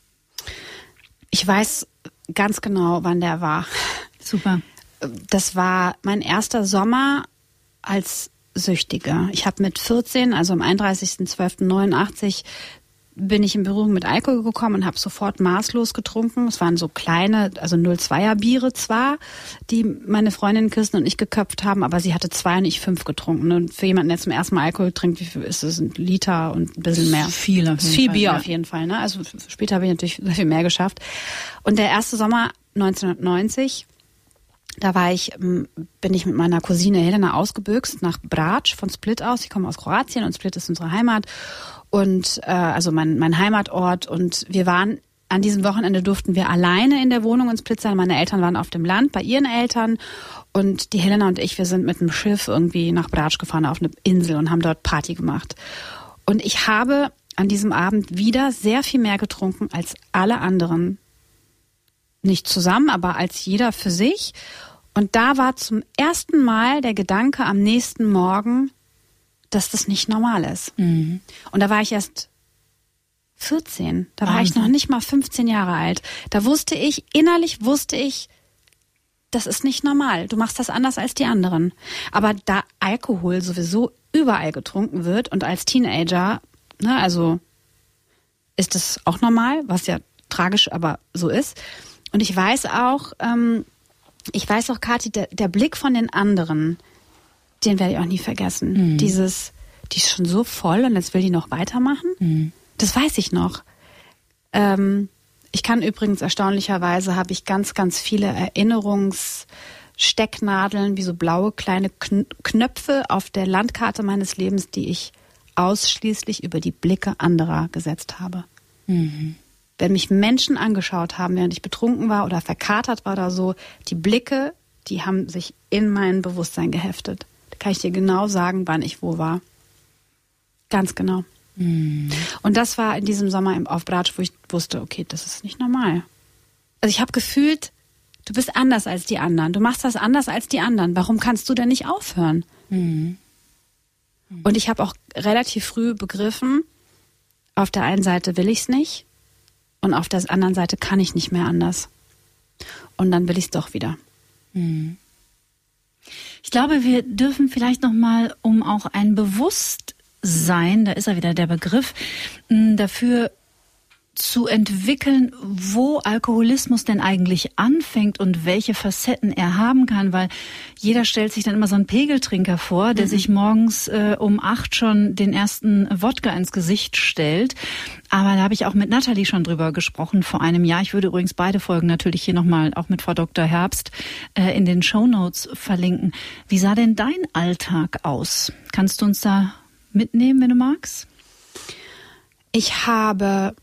Ich weiß ganz genau, wann der war. Super. Das war mein erster Sommer als Süchtiger. Ich habe mit 14, also am 31.12.89, bin ich in Berührung mit Alkohol gekommen und habe sofort maßlos getrunken. Es waren so kleine, also 0,2er Biere zwar, die meine Freundin Kirsten und ich geköpft haben, aber sie hatte 2 und ich 5 getrunken. Und für jemanden, der zum ersten Mal Alkohol trinkt, wie viel ist es? Ein Liter und ein bisschen mehr. Viel Bier ja. Auf jeden Fall. Ne? Also später habe ich natürlich sehr viel mehr geschafft. Und der erste Sommer 1990, da bin ich mit meiner Cousine Helena ausgebüxt nach Brač von Split aus. Ich komme aus Kroatien und Split ist unsere Heimat. Und also mein Heimatort. Und wir waren an diesem Wochenende durften wir alleine in der Wohnung in Split sein. Meine Eltern waren auf dem Land bei ihren Eltern. Und die Helena und ich, wir sind mit dem Schiff irgendwie nach Brač gefahren auf eine Insel und haben dort Party gemacht. Und ich habe an diesem Abend wieder sehr viel mehr getrunken als alle anderen. Nicht zusammen, aber als jeder für sich. Und da war zum ersten Mal der Gedanke am nächsten Morgen, dass das nicht normal ist. Und da war ich erst 14. Da war ich noch nicht mal 15 Jahre alt. Da innerlich wusste ich, das ist nicht normal. Du machst das anders als die anderen. Aber da Alkohol sowieso überall getrunken wird und als Teenager, ne, also ist das auch normal, was ja tragisch aber so ist. Und ich weiß auch, Kathi, der Blick von den anderen, den werde ich auch nie vergessen. Die ist schon so voll und jetzt will die noch weitermachen. Das weiß ich noch. Ich kann übrigens erstaunlicherweise, habe ich ganz, ganz viele Erinnerungsstecknadeln, wie so blaue kleine Knöpfe auf der Landkarte meines Lebens, die ich ausschließlich über die Blicke anderer gesetzt habe. Wenn mich Menschen angeschaut haben, während ich betrunken war oder verkatert war oder so, die Blicke, die haben sich in mein Bewusstsein geheftet. Da kann ich dir genau sagen, wann ich wo war. Ganz genau. Und das war in diesem Sommer auf Brač, wo ich wusste, okay, das ist nicht normal. Also ich habe gefühlt, du bist anders als die anderen. Du machst das anders als die anderen. Warum kannst du denn nicht aufhören? Und ich habe auch relativ früh begriffen, auf der einen Seite will ich es nicht und auf der anderen Seite kann ich nicht mehr anders. Und dann will ich es doch wieder. Ich glaube, wir dürfen vielleicht noch mal, um auch ein Bewusstsein, da ist ja wieder der Begriff, dafür zu entwickeln, wo Alkoholismus denn eigentlich anfängt und welche Facetten er haben kann, weil jeder stellt sich dann immer so einen Pegeltrinker vor, der sich morgens um 8 schon den ersten Wodka ins Gesicht stellt. Aber da habe ich auch mit Nathalie schon drüber gesprochen vor einem Jahr. Ich würde übrigens beide Folgen natürlich hier nochmal auch mit Frau Dr. Herbst in den Shownotes verlinken. Wie sah denn dein Alltag aus? Kannst du uns da mitnehmen, wenn du magst? Ich habe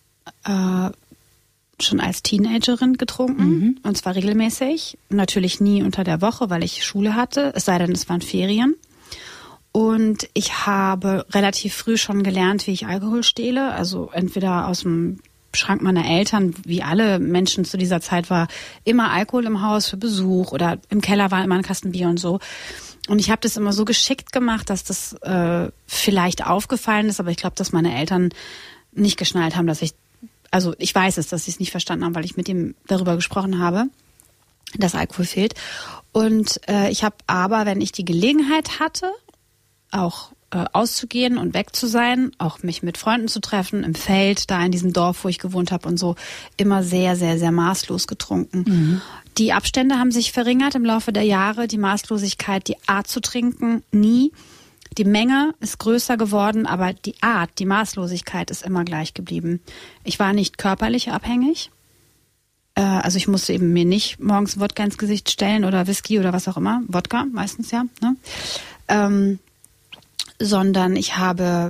schon als Teenagerin getrunken, und zwar regelmäßig. Natürlich nie unter der Woche, weil ich Schule hatte, es sei denn, es waren Ferien. Und ich habe relativ früh schon gelernt, wie ich Alkohol stehle. Also entweder aus dem Schrank meiner Eltern, wie alle Menschen zu dieser Zeit, war immer Alkohol im Haus für Besuch oder im Keller war immer ein Kasten Bier und so. Und ich habe das immer so geschickt gemacht, dass das vielleicht aufgefallen ist, aber ich glaube, dass meine Eltern nicht geschnallt haben, dass ich weiß es, dass sie es nicht verstanden haben, weil ich mit ihm darüber gesprochen habe, dass Alkohol fehlt. Und ich habe aber, wenn ich die Gelegenheit hatte, auch auszugehen und weg zu sein, auch mich mit Freunden zu treffen, im Feld, da in diesem Dorf, wo ich gewohnt habe und so, immer sehr, sehr, sehr maßlos getrunken. Mhm. Die Abstände haben sich verringert im Laufe der Jahre, die Maßlosigkeit, die Art zu trinken, nie. Die Menge ist größer geworden, aber die Art, die Maßlosigkeit ist immer gleich geblieben. Ich war nicht körperlich abhängig. Also ich musste eben mir nicht morgens Wodka ins Gesicht stellen oder Whisky oder was auch immer. Wodka meistens, ja. Ne? Sondern ich habe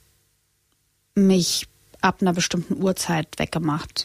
mich ab einer bestimmten Uhrzeit weggemacht.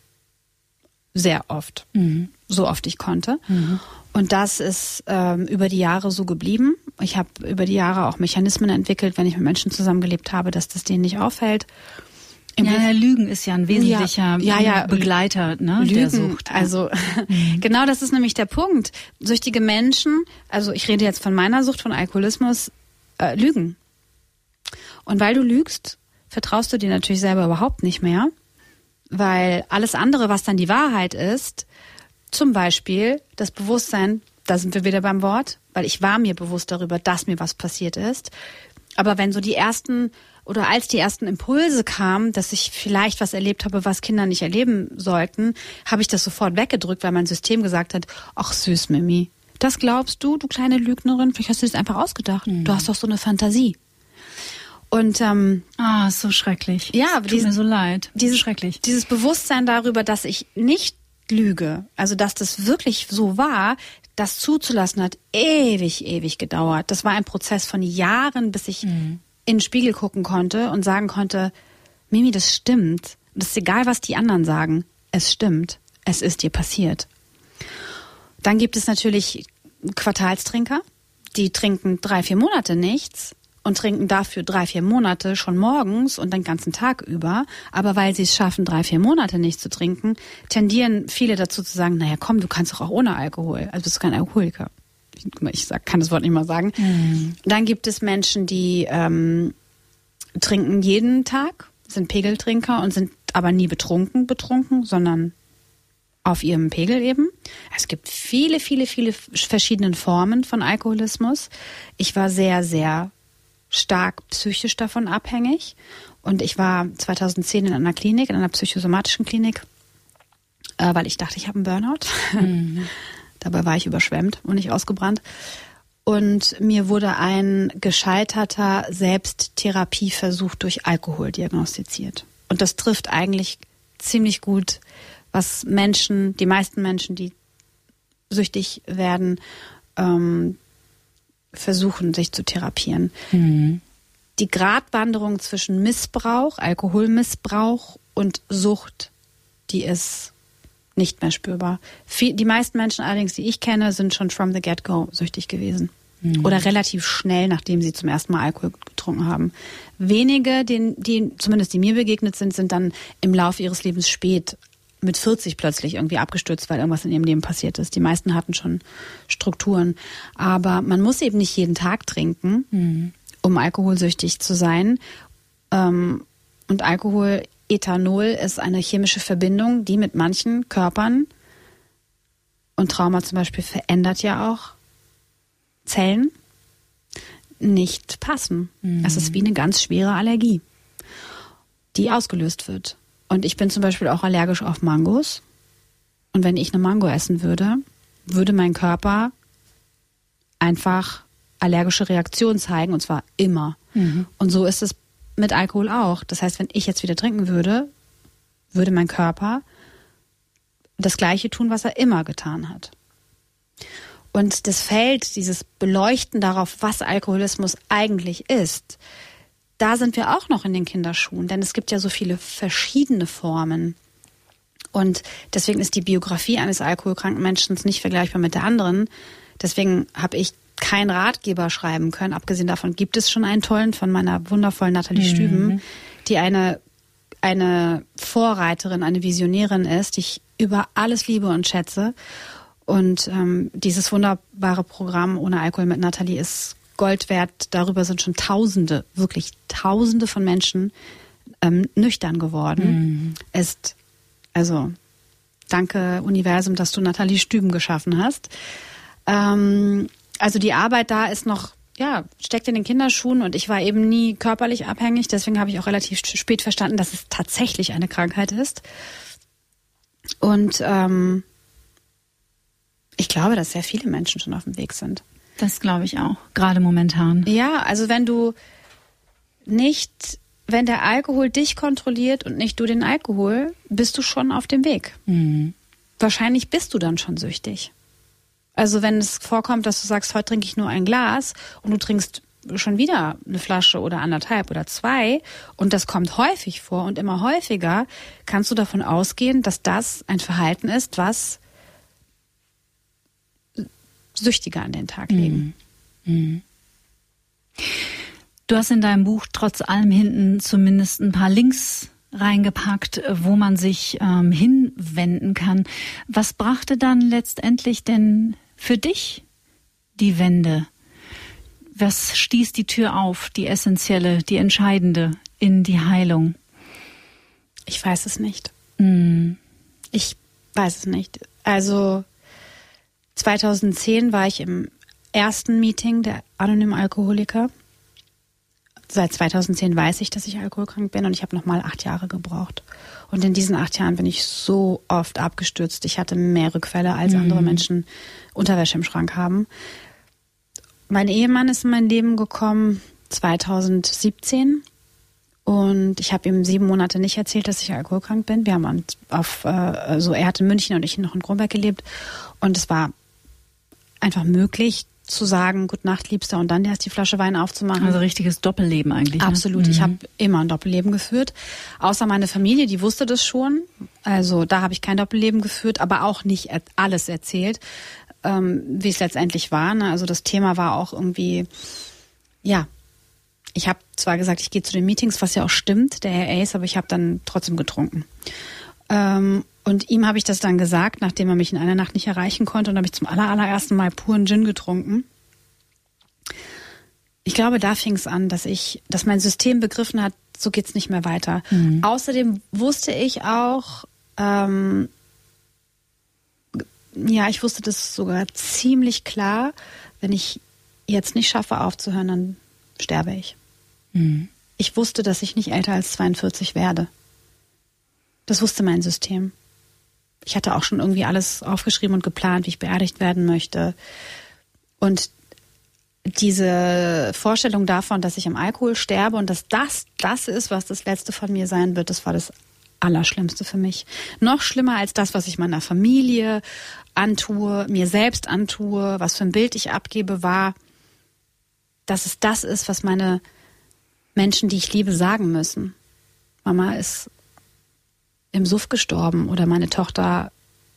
Sehr oft. Mhm. So oft ich konnte. Mhm. Und das ist über die Jahre so geblieben. Ich habe über die Jahre auch Mechanismen entwickelt, wenn ich mit Menschen zusammengelebt habe, dass das denen nicht auffällt. Lügen ist ja ein wesentlicher Begleiter, ne, Lügen, der Sucht. Ja. Also genau, das ist nämlich der Punkt. Süchtige Menschen, also ich rede jetzt von meiner Sucht, von Alkoholismus, lügen. Und weil du lügst, vertraust du dir natürlich selber überhaupt nicht mehr, weil alles andere, was dann die Wahrheit ist, zum Beispiel das Bewusstsein, da sind wir wieder beim Wort, weil ich war mir bewusst darüber, dass mir was passiert ist. Aber wenn so als die ersten Impulse kamen, dass ich vielleicht was erlebt habe, was Kinder nicht erleben sollten, habe ich das sofort weggedrückt, weil mein System gesagt hat, ach süß, Mimi, das glaubst du kleine Lügnerin? Vielleicht hast du das einfach ausgedacht. Mhm. Du hast doch so eine Fantasie. Und ist so schrecklich. Ja, tut mir so leid. Schrecklich. Dieses Bewusstsein darüber, dass ich nicht lüge, also dass das wirklich so war, das zuzulassen hat ewig gedauert. Das war ein Prozess von Jahren, bis ich in den Spiegel gucken konnte und sagen konnte, Mimi, das stimmt. Das ist egal, was die anderen sagen. Es stimmt. Es ist dir passiert. Dann gibt es natürlich Quartalstrinker, die trinken 3-4 Monate nichts und trinken dafür 3-4 Monate schon morgens und den ganzen Tag über. Aber weil sie es schaffen, 3-4 Monate nicht zu trinken, tendieren viele dazu zu sagen, naja komm, du kannst doch auch ohne Alkohol. Also bist du kein Alkoholiker. Ich kann das Wort nicht mal sagen. Mhm. Dann gibt es Menschen, die trinken jeden Tag, sind Pegeltrinker und sind aber nie betrunken, sondern auf ihrem Pegel eben. Es gibt viele verschiedene Formen von Alkoholismus. Ich war sehr, sehr stark psychisch davon abhängig. Und ich war 2010 in einer Klinik, in einer psychosomatischen Klinik, weil ich dachte, ich habe einen Burnout. Mhm. Dabei war ich überschwemmt und nicht ausgebrannt. Und mir wurde ein gescheiterter Selbsttherapieversuch durch Alkohol diagnostiziert. Und das trifft eigentlich ziemlich gut, was die meisten Menschen, die süchtig werden, versuchen, sich zu therapieren. Mhm. Die Gratwanderung zwischen Missbrauch, Alkoholmissbrauch und Sucht, die ist nicht mehr spürbar. Die meisten Menschen allerdings, die ich kenne, sind schon from the get-go süchtig gewesen. Mhm. Oder relativ schnell, nachdem sie zum ersten Mal Alkohol getrunken haben. Wenige, die zumindest die mir begegnet sind dann im Laufe ihres Lebens spät mit 40 plötzlich irgendwie abgestürzt, weil irgendwas in ihrem Leben passiert ist. Die meisten hatten schon Strukturen. Aber man muss eben nicht jeden Tag trinken, um alkoholsüchtig zu sein. Und Alkohol, Ethanol, ist eine chemische Verbindung, die mit manchen Körpern und Trauma zum Beispiel verändert ja auch Zellen, nicht passen. Es ist wie eine ganz schwere Allergie, die ausgelöst wird. Und ich bin zum Beispiel auch allergisch auf Mangos. Und wenn ich eine Mango essen würde, würde mein Körper einfach allergische Reaktionen zeigen, und zwar immer. Mhm. Und so ist es mit Alkohol auch. Das heißt, wenn ich jetzt wieder trinken würde, würde mein Körper das Gleiche tun, was er immer getan hat. Und das Feld, dieses Beleuchten darauf, was Alkoholismus eigentlich ist, da sind wir auch noch in den Kinderschuhen, denn es gibt ja so viele verschiedene Formen. Und deswegen ist die Biografie eines alkoholkranken Menschen nicht vergleichbar mit der anderen. Deswegen habe ich keinen Ratgeber schreiben können. Abgesehen davon gibt es schon einen tollen von meiner wundervollen Nathalie Stüben, die eine Vorreiterin, eine Visionärin ist, die ich über alles liebe und schätze. Und dieses wunderbare Programm Ohne Alkohol mit Nathalie ist Gold wert. Darüber sind schon wirklich Tausende von Menschen nüchtern geworden. Danke Universum, dass du Nathalie Stüben geschaffen hast. Also die Arbeit da ist noch steckt in den Kinderschuhen und ich war eben nie körperlich abhängig. Deswegen habe ich auch relativ spät verstanden, dass es tatsächlich eine Krankheit ist. Und ich glaube, dass sehr viele Menschen schon auf dem Weg sind. Das glaube ich auch, gerade momentan. Ja, also wenn der Alkohol dich kontrolliert und nicht du den Alkohol, bist du schon auf dem Weg. Mhm. Wahrscheinlich bist du dann schon süchtig. Also wenn es vorkommt, dass du sagst, heute trinke ich nur ein Glas und du trinkst schon wieder eine Flasche oder 1,5 oder 2 und das kommt häufig vor und immer häufiger, kannst du davon ausgehen, dass das ein Verhalten ist, was Süchtige an den Tag legen. Mhm. Du hast in deinem Buch trotz allem hinten zumindest ein paar Links reingepackt, wo man sich hinwenden kann. Was brachte dann letztendlich denn für dich die Wende? Was stieß die Tür auf, die essentielle, die entscheidende in die Heilung? Ich weiß es nicht. Mhm. Ich weiß es nicht. Also 2010 war ich im ersten Meeting der Anonymen Alkoholiker. Seit 2010 weiß ich, dass ich alkoholkrank bin und ich habe nochmal 8 Jahre gebraucht. Und in diesen 8 Jahren bin ich so oft abgestürzt. Ich hatte mehr Rückfälle, als andere Menschen Unterwäsche im Schrank haben. Mein Ehemann ist in mein Leben gekommen 2017 und ich habe ihm 7 Monate nicht erzählt, dass ich alkoholkrank bin. Wir haben uns er hat in München und ich noch in Kronberg gelebt und es war einfach möglich zu sagen, gute Nacht, Liebster, und dann erst die Flasche Wein aufzumachen. Also richtiges Doppelleben eigentlich. Ne? Absolut. Ich habe immer ein Doppelleben geführt. Außer meine Familie, die wusste das schon. Also da habe ich kein Doppelleben geführt, aber auch nicht alles erzählt, wie es letztendlich war. Ne? Also das Thema war auch irgendwie, ich habe zwar gesagt, ich gehe zu den Meetings, was ja auch stimmt, der Herr Ace, aber ich habe dann trotzdem getrunken. Und ihm habe ich das dann gesagt, nachdem er mich in einer Nacht nicht erreichen konnte, und habe ich zum allerersten Mal puren Gin getrunken. Ich glaube, da fing es an, dass mein System begriffen hat, so geht's nicht mehr weiter. Mhm. Außerdem wusste ich auch, ich wusste das sogar ziemlich klar, wenn ich jetzt nicht schaffe aufzuhören, dann sterbe ich. Mhm. Ich wusste, dass ich nicht älter als 42 werde. Das wusste mein System. Ich hatte auch schon irgendwie alles aufgeschrieben und geplant, wie ich beerdigt werden möchte. Und diese Vorstellung davon, dass ich am Alkohol sterbe und dass das ist, was das Letzte von mir sein wird, das war das Allerschlimmste für mich. Noch schlimmer als das, was ich meiner Familie antue, mir selbst antue, was für ein Bild ich abgebe, war, dass es das ist, was meine Menschen, die ich liebe, sagen müssen. Mama ist im Suff gestorben oder meine Tochter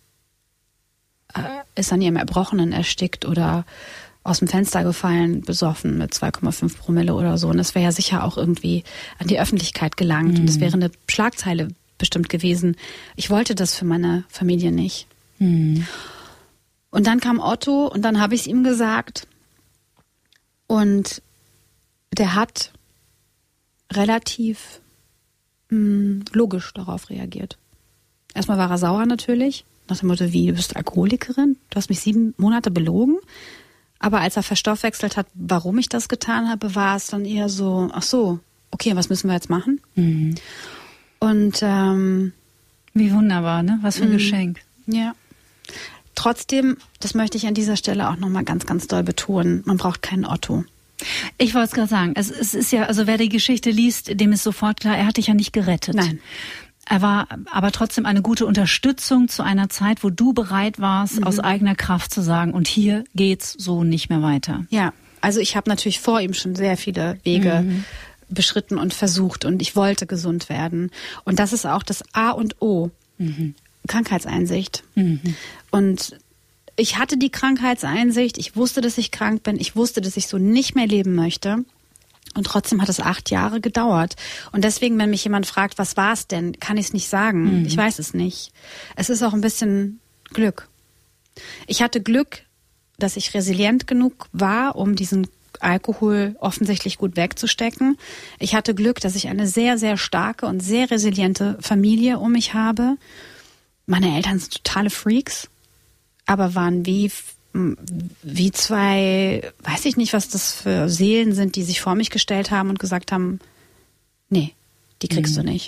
ist an ihrem Erbrochenen erstickt oder aus dem Fenster gefallen, besoffen mit 2,5 Promille oder so. Und das wäre ja sicher auch irgendwie an die Öffentlichkeit gelangt. Mhm. Und das wäre eine Schlagzeile bestimmt gewesen. Ich wollte das für meine Familie nicht. Mhm. Und dann kam Otto und dann habe ich es ihm gesagt. Und der hat relativ logisch darauf reagiert. Erstmal war er sauer natürlich, nach dem Motto, wie, du bist Alkoholikerin? Du hast mich 7 Monate belogen? Aber als er verstoffwechselt hat, warum ich das getan habe, war es dann eher so, ach so, okay, was müssen wir jetzt machen? Mhm. Und wie wunderbar, ne? Was für ein Geschenk. Ja. Trotzdem, das möchte ich an dieser Stelle auch nochmal ganz, ganz doll betonen, man braucht keinen Otto. Ich wollte es gerade sagen, es ist ja, also wer die Geschichte liest, dem ist sofort klar, er hat dich ja nicht gerettet. Nein. Er war aber trotzdem eine gute Unterstützung zu einer Zeit, wo du bereit warst, aus eigener Kraft zu sagen, und hier geht's so nicht mehr weiter. Ja, also ich habe natürlich vor ihm schon sehr viele Wege beschritten und versucht und ich wollte gesund werden. Und das ist auch das A und O, Krankheitseinsicht. Mhm. Und ich hatte die Krankheitseinsicht, ich wusste, dass ich krank bin, ich wusste, dass ich so nicht mehr leben möchte. Und trotzdem hat es 8 Jahre gedauert. Und deswegen, wenn mich jemand fragt, was war es denn, kann ich es nicht sagen. Ich weiß es nicht. Es ist auch ein bisschen Glück. Ich hatte Glück, dass ich resilient genug war, um diesen Alkohol offensichtlich gut wegzustecken. Ich hatte Glück, dass ich eine sehr, sehr starke und sehr resiliente Familie um mich habe. Meine Eltern sind totale Freaks, aber waren wie wie zwei, weiß ich nicht, was das für Seelen sind, die sich vor mich gestellt haben und gesagt haben, nee, die kriegst du nicht.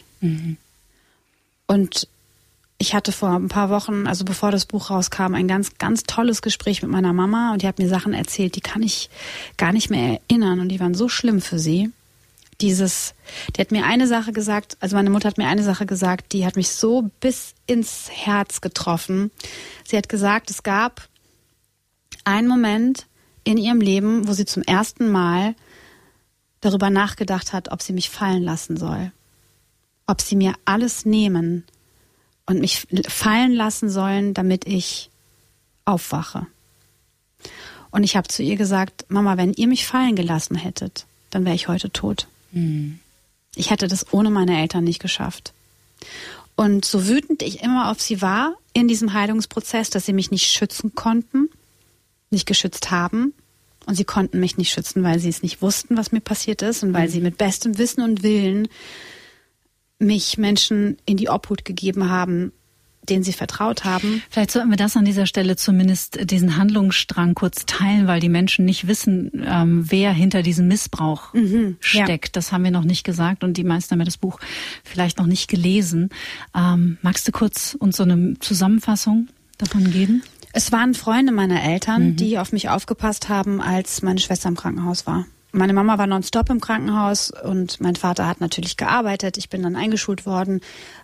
Und ich hatte vor ein paar Wochen, also bevor das Buch rauskam, ein ganz, ganz tolles Gespräch mit meiner Mama und die hat mir Sachen erzählt, die kann ich gar nicht mehr erinnern und die waren so schlimm für sie. Die hat mir eine Sache gesagt, also meine Mutter hat mir eine Sache gesagt, die hat mich so bis ins Herz getroffen. Sie hat gesagt, es gab einen Moment in ihrem Leben, wo sie zum ersten Mal darüber nachgedacht hat, ob sie mich fallen lassen soll. Ob sie mir alles nehmen und mich fallen lassen sollen, damit ich aufwache. Und ich habe zu ihr gesagt, Mama, wenn ihr mich fallen gelassen hättet, dann wäre ich heute tot. Ich hätte das ohne meine Eltern nicht geschafft. Und so wütend ich immer auf sie war in diesem Heilungsprozess, dass sie mich nicht schützen konnten, nicht geschützt haben. Und sie konnten mich nicht schützen, weil sie es nicht wussten, was mir passiert ist und weil sie mit bestem Wissen und Willen mich Menschen in die Obhut gegeben haben, denen sie vertraut haben. Vielleicht sollten wir das an dieser Stelle zumindest diesen Handlungsstrang kurz teilen, weil die Menschen nicht wissen, wer hinter diesem Missbrauch steckt. Ja. Das haben wir noch nicht gesagt und die meisten haben ja das Buch vielleicht noch nicht gelesen. Magst du kurz uns so eine Zusammenfassung davon geben? Es waren Freunde meiner Eltern, die auf mich aufgepasst haben, als meine Schwester im Krankenhaus war. Meine Mama war nonstop im Krankenhaus und mein Vater hat natürlich gearbeitet. Ich bin dann eingeschult worden.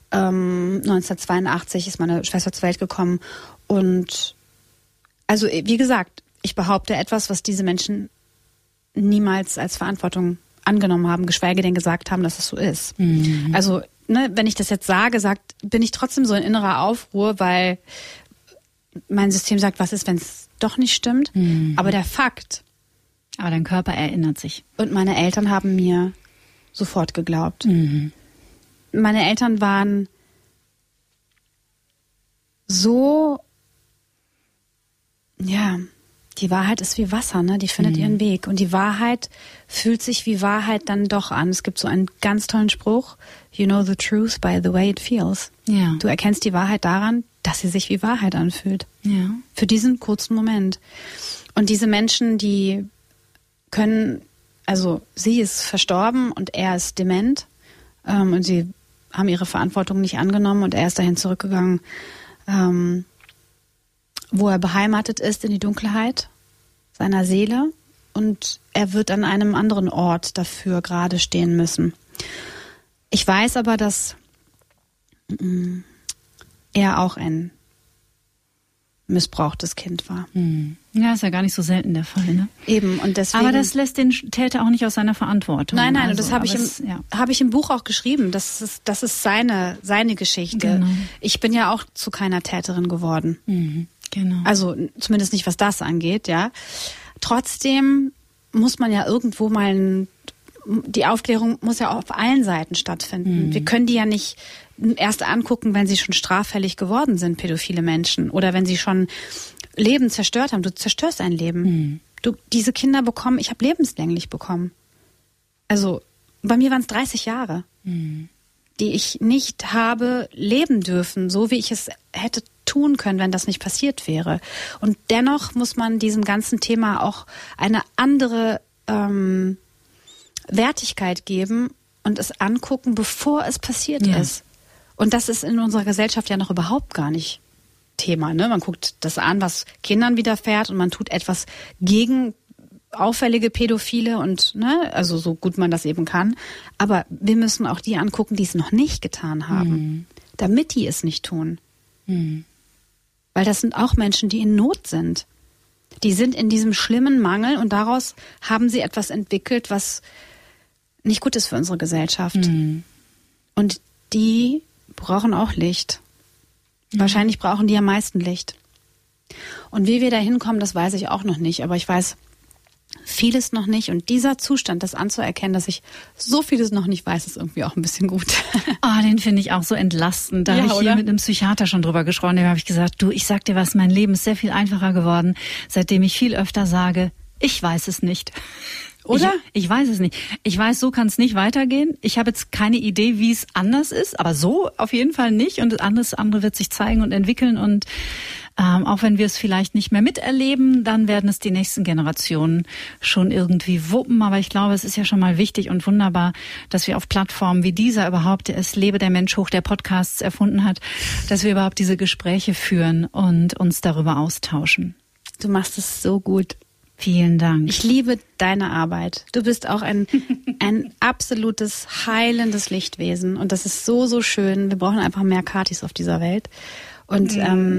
1982 ist meine Schwester zur Welt gekommen. Und also wie gesagt, ich behaupte etwas, was diese Menschen niemals als Verantwortung angenommen haben, geschweige denn gesagt haben, dass es so ist. Also wenn ich das jetzt sage, bin ich trotzdem so in innerer Aufruhr, weil mein System sagt, was ist, wenn es doch nicht stimmt. Aber der Fakt. Aber dein Körper erinnert sich. Und meine Eltern haben mir sofort geglaubt. Meine Eltern waren so, ja, die Wahrheit ist wie Wasser, ne? Die findet ihren Weg. Und die Wahrheit fühlt sich wie Wahrheit dann doch an. Es gibt so einen ganz tollen Spruch, you know the truth by the way it feels. Ja. Du erkennst die Wahrheit daran, dass sie sich wie Wahrheit anfühlt. Ja. Für diesen kurzen Moment. Und diese Menschen, die können, also sie ist verstorben und er ist dement und sie haben ihre Verantwortung nicht angenommen und er ist dahin zurückgegangen, wo er beheimatet ist in die Dunkelheit seiner Seele und er wird an einem anderen Ort dafür gerade stehen müssen. Ich weiß aber, dass er auch ein missbrauchtes Kind war. Ja, ist ja gar nicht so selten der Fall, ne? Eben, und deswegen. Aber das lässt den Täter auch nicht aus seiner Verantwortung. Nein, also, und das habe ich im Buch auch geschrieben. Das ist seine Geschichte. Genau. Ich bin ja auch zu keiner Täterin geworden. Genau. Also zumindest nicht, was das angeht, ja. Trotzdem muss man ja irgendwo mal die Aufklärung muss ja auch auf allen Seiten stattfinden. Wir können die ja nicht erst angucken, wenn sie schon straffällig geworden sind, pädophile Menschen, oder wenn sie schon Leben zerstört haben. Du zerstörst ein Leben. Diese Kinder ich habe lebenslänglich bekommen. Also bei mir waren es 30 Jahre, die ich nicht habe leben dürfen, so wie ich es hätte tun können, wenn das nicht passiert wäre. Und dennoch muss man diesem ganzen Thema auch eine andere Wertigkeit geben und es angucken, bevor es passiert ist. Und das ist in unserer Gesellschaft ja noch überhaupt gar nicht Thema. Ne? Man guckt das an, was Kindern widerfährt und man tut etwas gegen auffällige Pädophile und also so gut man das eben kann. Aber wir müssen auch die angucken, die es noch nicht getan haben, damit die es nicht tun. Weil das sind auch Menschen, die in Not sind. Die sind in diesem schlimmen Mangel und daraus haben sie etwas entwickelt, was nicht gut ist für unsere Gesellschaft. Und die brauchen auch Licht. Wahrscheinlich brauchen die am meisten Licht. Und wie wir da hinkommen, das weiß ich auch noch nicht. Aber ich weiß vieles noch nicht. Und dieser Zustand, das anzuerkennen, dass ich so vieles noch nicht weiß, ist irgendwie auch ein bisschen gut. Den finde ich auch so entlastend. Da habe ich hier mit einem Psychiater schon drüber gesprochen. Dem habe ich gesagt, du, ich sag dir was, mein Leben ist sehr viel einfacher geworden, seitdem ich viel öfter sage, ich weiß es nicht. Oder? Ich weiß es nicht. Ich weiß, so kann es nicht weitergehen. Ich habe jetzt keine Idee, wie es anders ist, aber so auf jeden Fall nicht. Und das andere wird sich zeigen und entwickeln. Und Auch wenn wir es vielleicht nicht mehr miterleben, dann werden es die nächsten Generationen schon irgendwie wuppen. Aber ich glaube, es ist ja schon mal wichtig und wunderbar, dass wir auf Plattformen wie dieser überhaupt, es lebe der Mensch hoch, der Podcasts erfunden hat, dass wir überhaupt diese Gespräche führen und uns darüber austauschen. Du machst es so gut. Vielen Dank. Ich liebe deine Arbeit. Du bist auch ein absolutes heilendes Lichtwesen und das ist so, so schön. Wir brauchen einfach mehr Katis auf dieser Welt. Und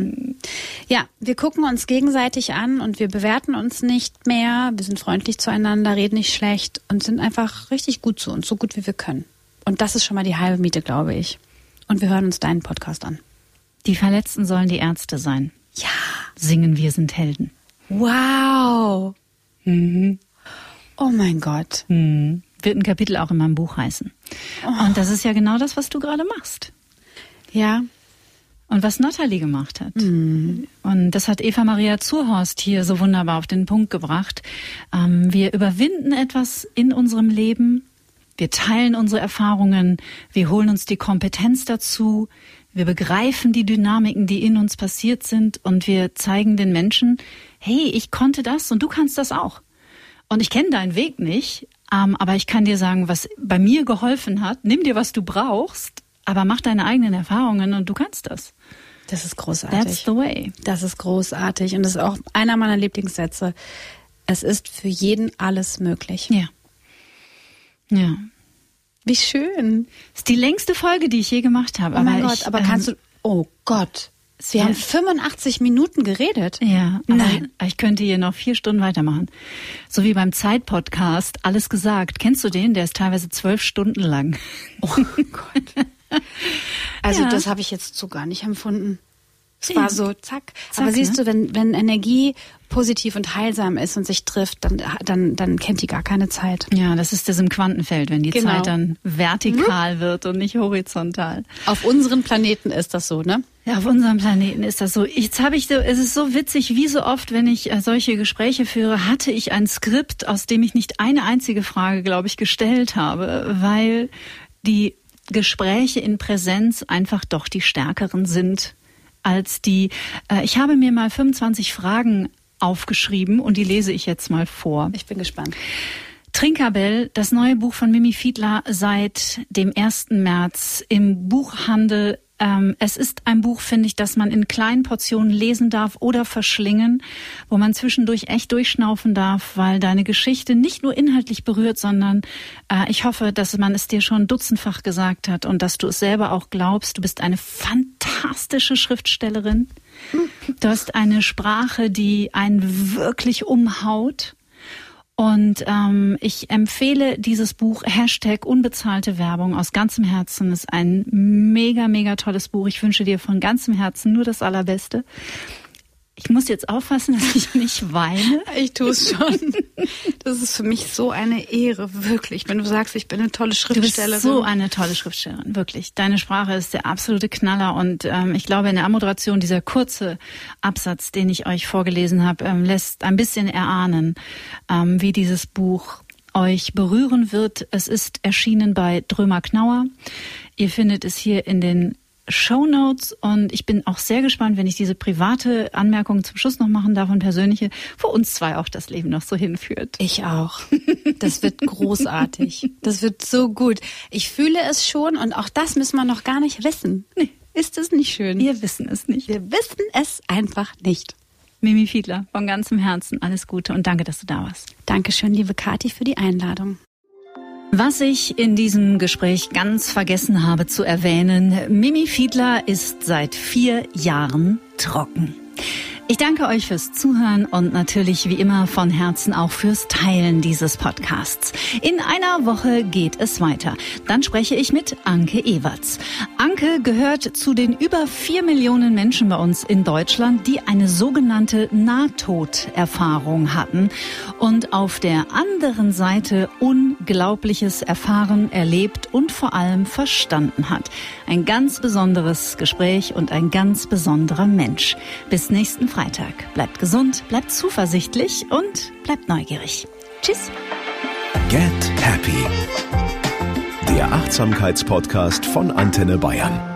wir gucken uns gegenseitig an und wir bewerten uns nicht mehr. Wir sind freundlich zueinander, reden nicht schlecht und sind einfach richtig gut zu uns, so gut wie wir können. Und das ist schon mal die halbe Miete, glaube ich. Und wir hören uns deinen Podcast an. Die Verletzten sollen die Ärzte sein. Ja. Singen Wir sind Helden. Wow. Mhm. Oh mein Gott. Mhm. Wird ein Kapitel auch in meinem Buch heißen. Oh. Und das ist ja genau das, was du gerade machst. Ja. Und was Natalie gemacht hat. Mhm. Und das hat Eva Maria Zurhorst hier so wunderbar auf den Punkt gebracht. Wir überwinden etwas in unserem Leben. Wir teilen unsere Erfahrungen. Wir holen uns die Kompetenz dazu. Wir begreifen die Dynamiken, die in uns passiert sind und wir zeigen den Menschen, hey, ich konnte das und du kannst das auch. Und ich kenne deinen Weg nicht, aber ich kann dir sagen, was bei mir geholfen hat. Nimm dir, was du brauchst, aber mach deine eigenen Erfahrungen und du kannst das. Das ist großartig. That's the way. Das ist großartig und das ist auch einer meiner Lieblingssätze. Es ist für jeden alles möglich. Ja. Ja. Wie schön. Das ist die längste Folge, die ich je gemacht habe. Oh mein Gott, aber kannst du... Oh Gott, wir haben 85 Minuten geredet. Ja, nein. Ich könnte hier noch 4 Stunden weitermachen. So wie beim Zeit-Podcast, Alles gesagt. Kennst du den? Der ist teilweise 12 Stunden lang. Oh Gott. Also das habe ich jetzt so gar nicht empfunden. Es war so, zack. Aber siehst du, wenn Energie positiv und heilsam ist und sich trifft, dann kennt die gar keine Zeit. Ja, das ist das im Quantenfeld, wenn die Zeit dann vertikal wird und nicht horizontal. Auf unserem Planeten ist das so, ne? Ja, auf unserem Planeten ist das so. Es ist so witzig, wie so oft, wenn ich solche Gespräche führe, hatte ich ein Skript, aus dem ich nicht eine einzige Frage, glaube ich, gestellt habe, weil die Gespräche in Präsenz einfach doch die stärkeren sind als die. Ich habe mir mal 25 Fragen aufgeschrieben und die lese ich jetzt mal vor. Ich bin gespannt. Trinkerbell, das neue Buch von Mimi Fiedler, seit dem 1. März im Buchhandel. Es ist ein Buch, finde ich, das man in kleinen Portionen lesen darf oder verschlingen, wo man zwischendurch echt durchschnaufen darf, weil deine Geschichte nicht nur inhaltlich berührt, sondern ich hoffe, dass man es dir schon dutzendfach gesagt hat und dass du es selber auch glaubst. Du bist eine fantastische Schriftstellerin. Du hast eine Sprache, die einen wirklich umhaut. Und ich empfehle dieses Buch, #unbezahlte Werbung, aus ganzem Herzen. Ist ein mega, mega tolles Buch. Ich wünsche dir von ganzem Herzen nur das Allerbeste. Ich muss jetzt aufpassen, dass ich nicht weine. Ich tue es schon. Das ist für mich so eine Ehre, wirklich. Wenn du sagst, ich bin eine tolle Schriftstellerin. Du bist so eine tolle Schriftstellerin, wirklich. Deine Sprache ist der absolute Knaller und ich glaube, in der Anmoderation, dieser kurze Absatz, den ich euch vorgelesen habe, lässt ein bisschen erahnen, wie dieses Buch euch berühren wird. Es ist erschienen bei Drömer Knauer. Ihr findet es hier in den Shownotes und ich bin auch sehr gespannt, wenn ich diese private Anmerkung zum Schluss noch machen darf und persönliche, wo uns zwei auch das Leben noch so hinführt. Ich auch. Das wird großartig. Das wird so gut. Ich fühle es schon und auch das müssen wir noch gar nicht wissen. Nee. Ist es nicht schön? Wir wissen es nicht. Wir wissen es einfach nicht. Mimi Fiedler, von ganzem Herzen alles Gute und danke, dass du da warst. Dankeschön, liebe Kathi, für die Einladung. Was ich in diesem Gespräch ganz vergessen habe zu erwähnen, Mimi Fiedler ist seit 4 Jahren trocken. Ich danke euch fürs Zuhören und natürlich wie immer von Herzen auch fürs Teilen dieses Podcasts. In einer Woche geht es weiter. Dann spreche ich mit Anke Ewerts. Anke gehört zu den über 4 Millionen Menschen bei uns in Deutschland, die eine sogenannte Nahtoderfahrung hatten und auf der anderen Seite Unglaubliches erfahren, erlebt und vor allem verstanden hat. Ein ganz besonderes Gespräch und ein ganz besonderer Mensch. Bis nächsten Freitag. Bleibt gesund, bleibt zuversichtlich und bleibt neugierig. Tschüss. Get Happy. Der Achtsamkeitspodcast von Antenne Bayern.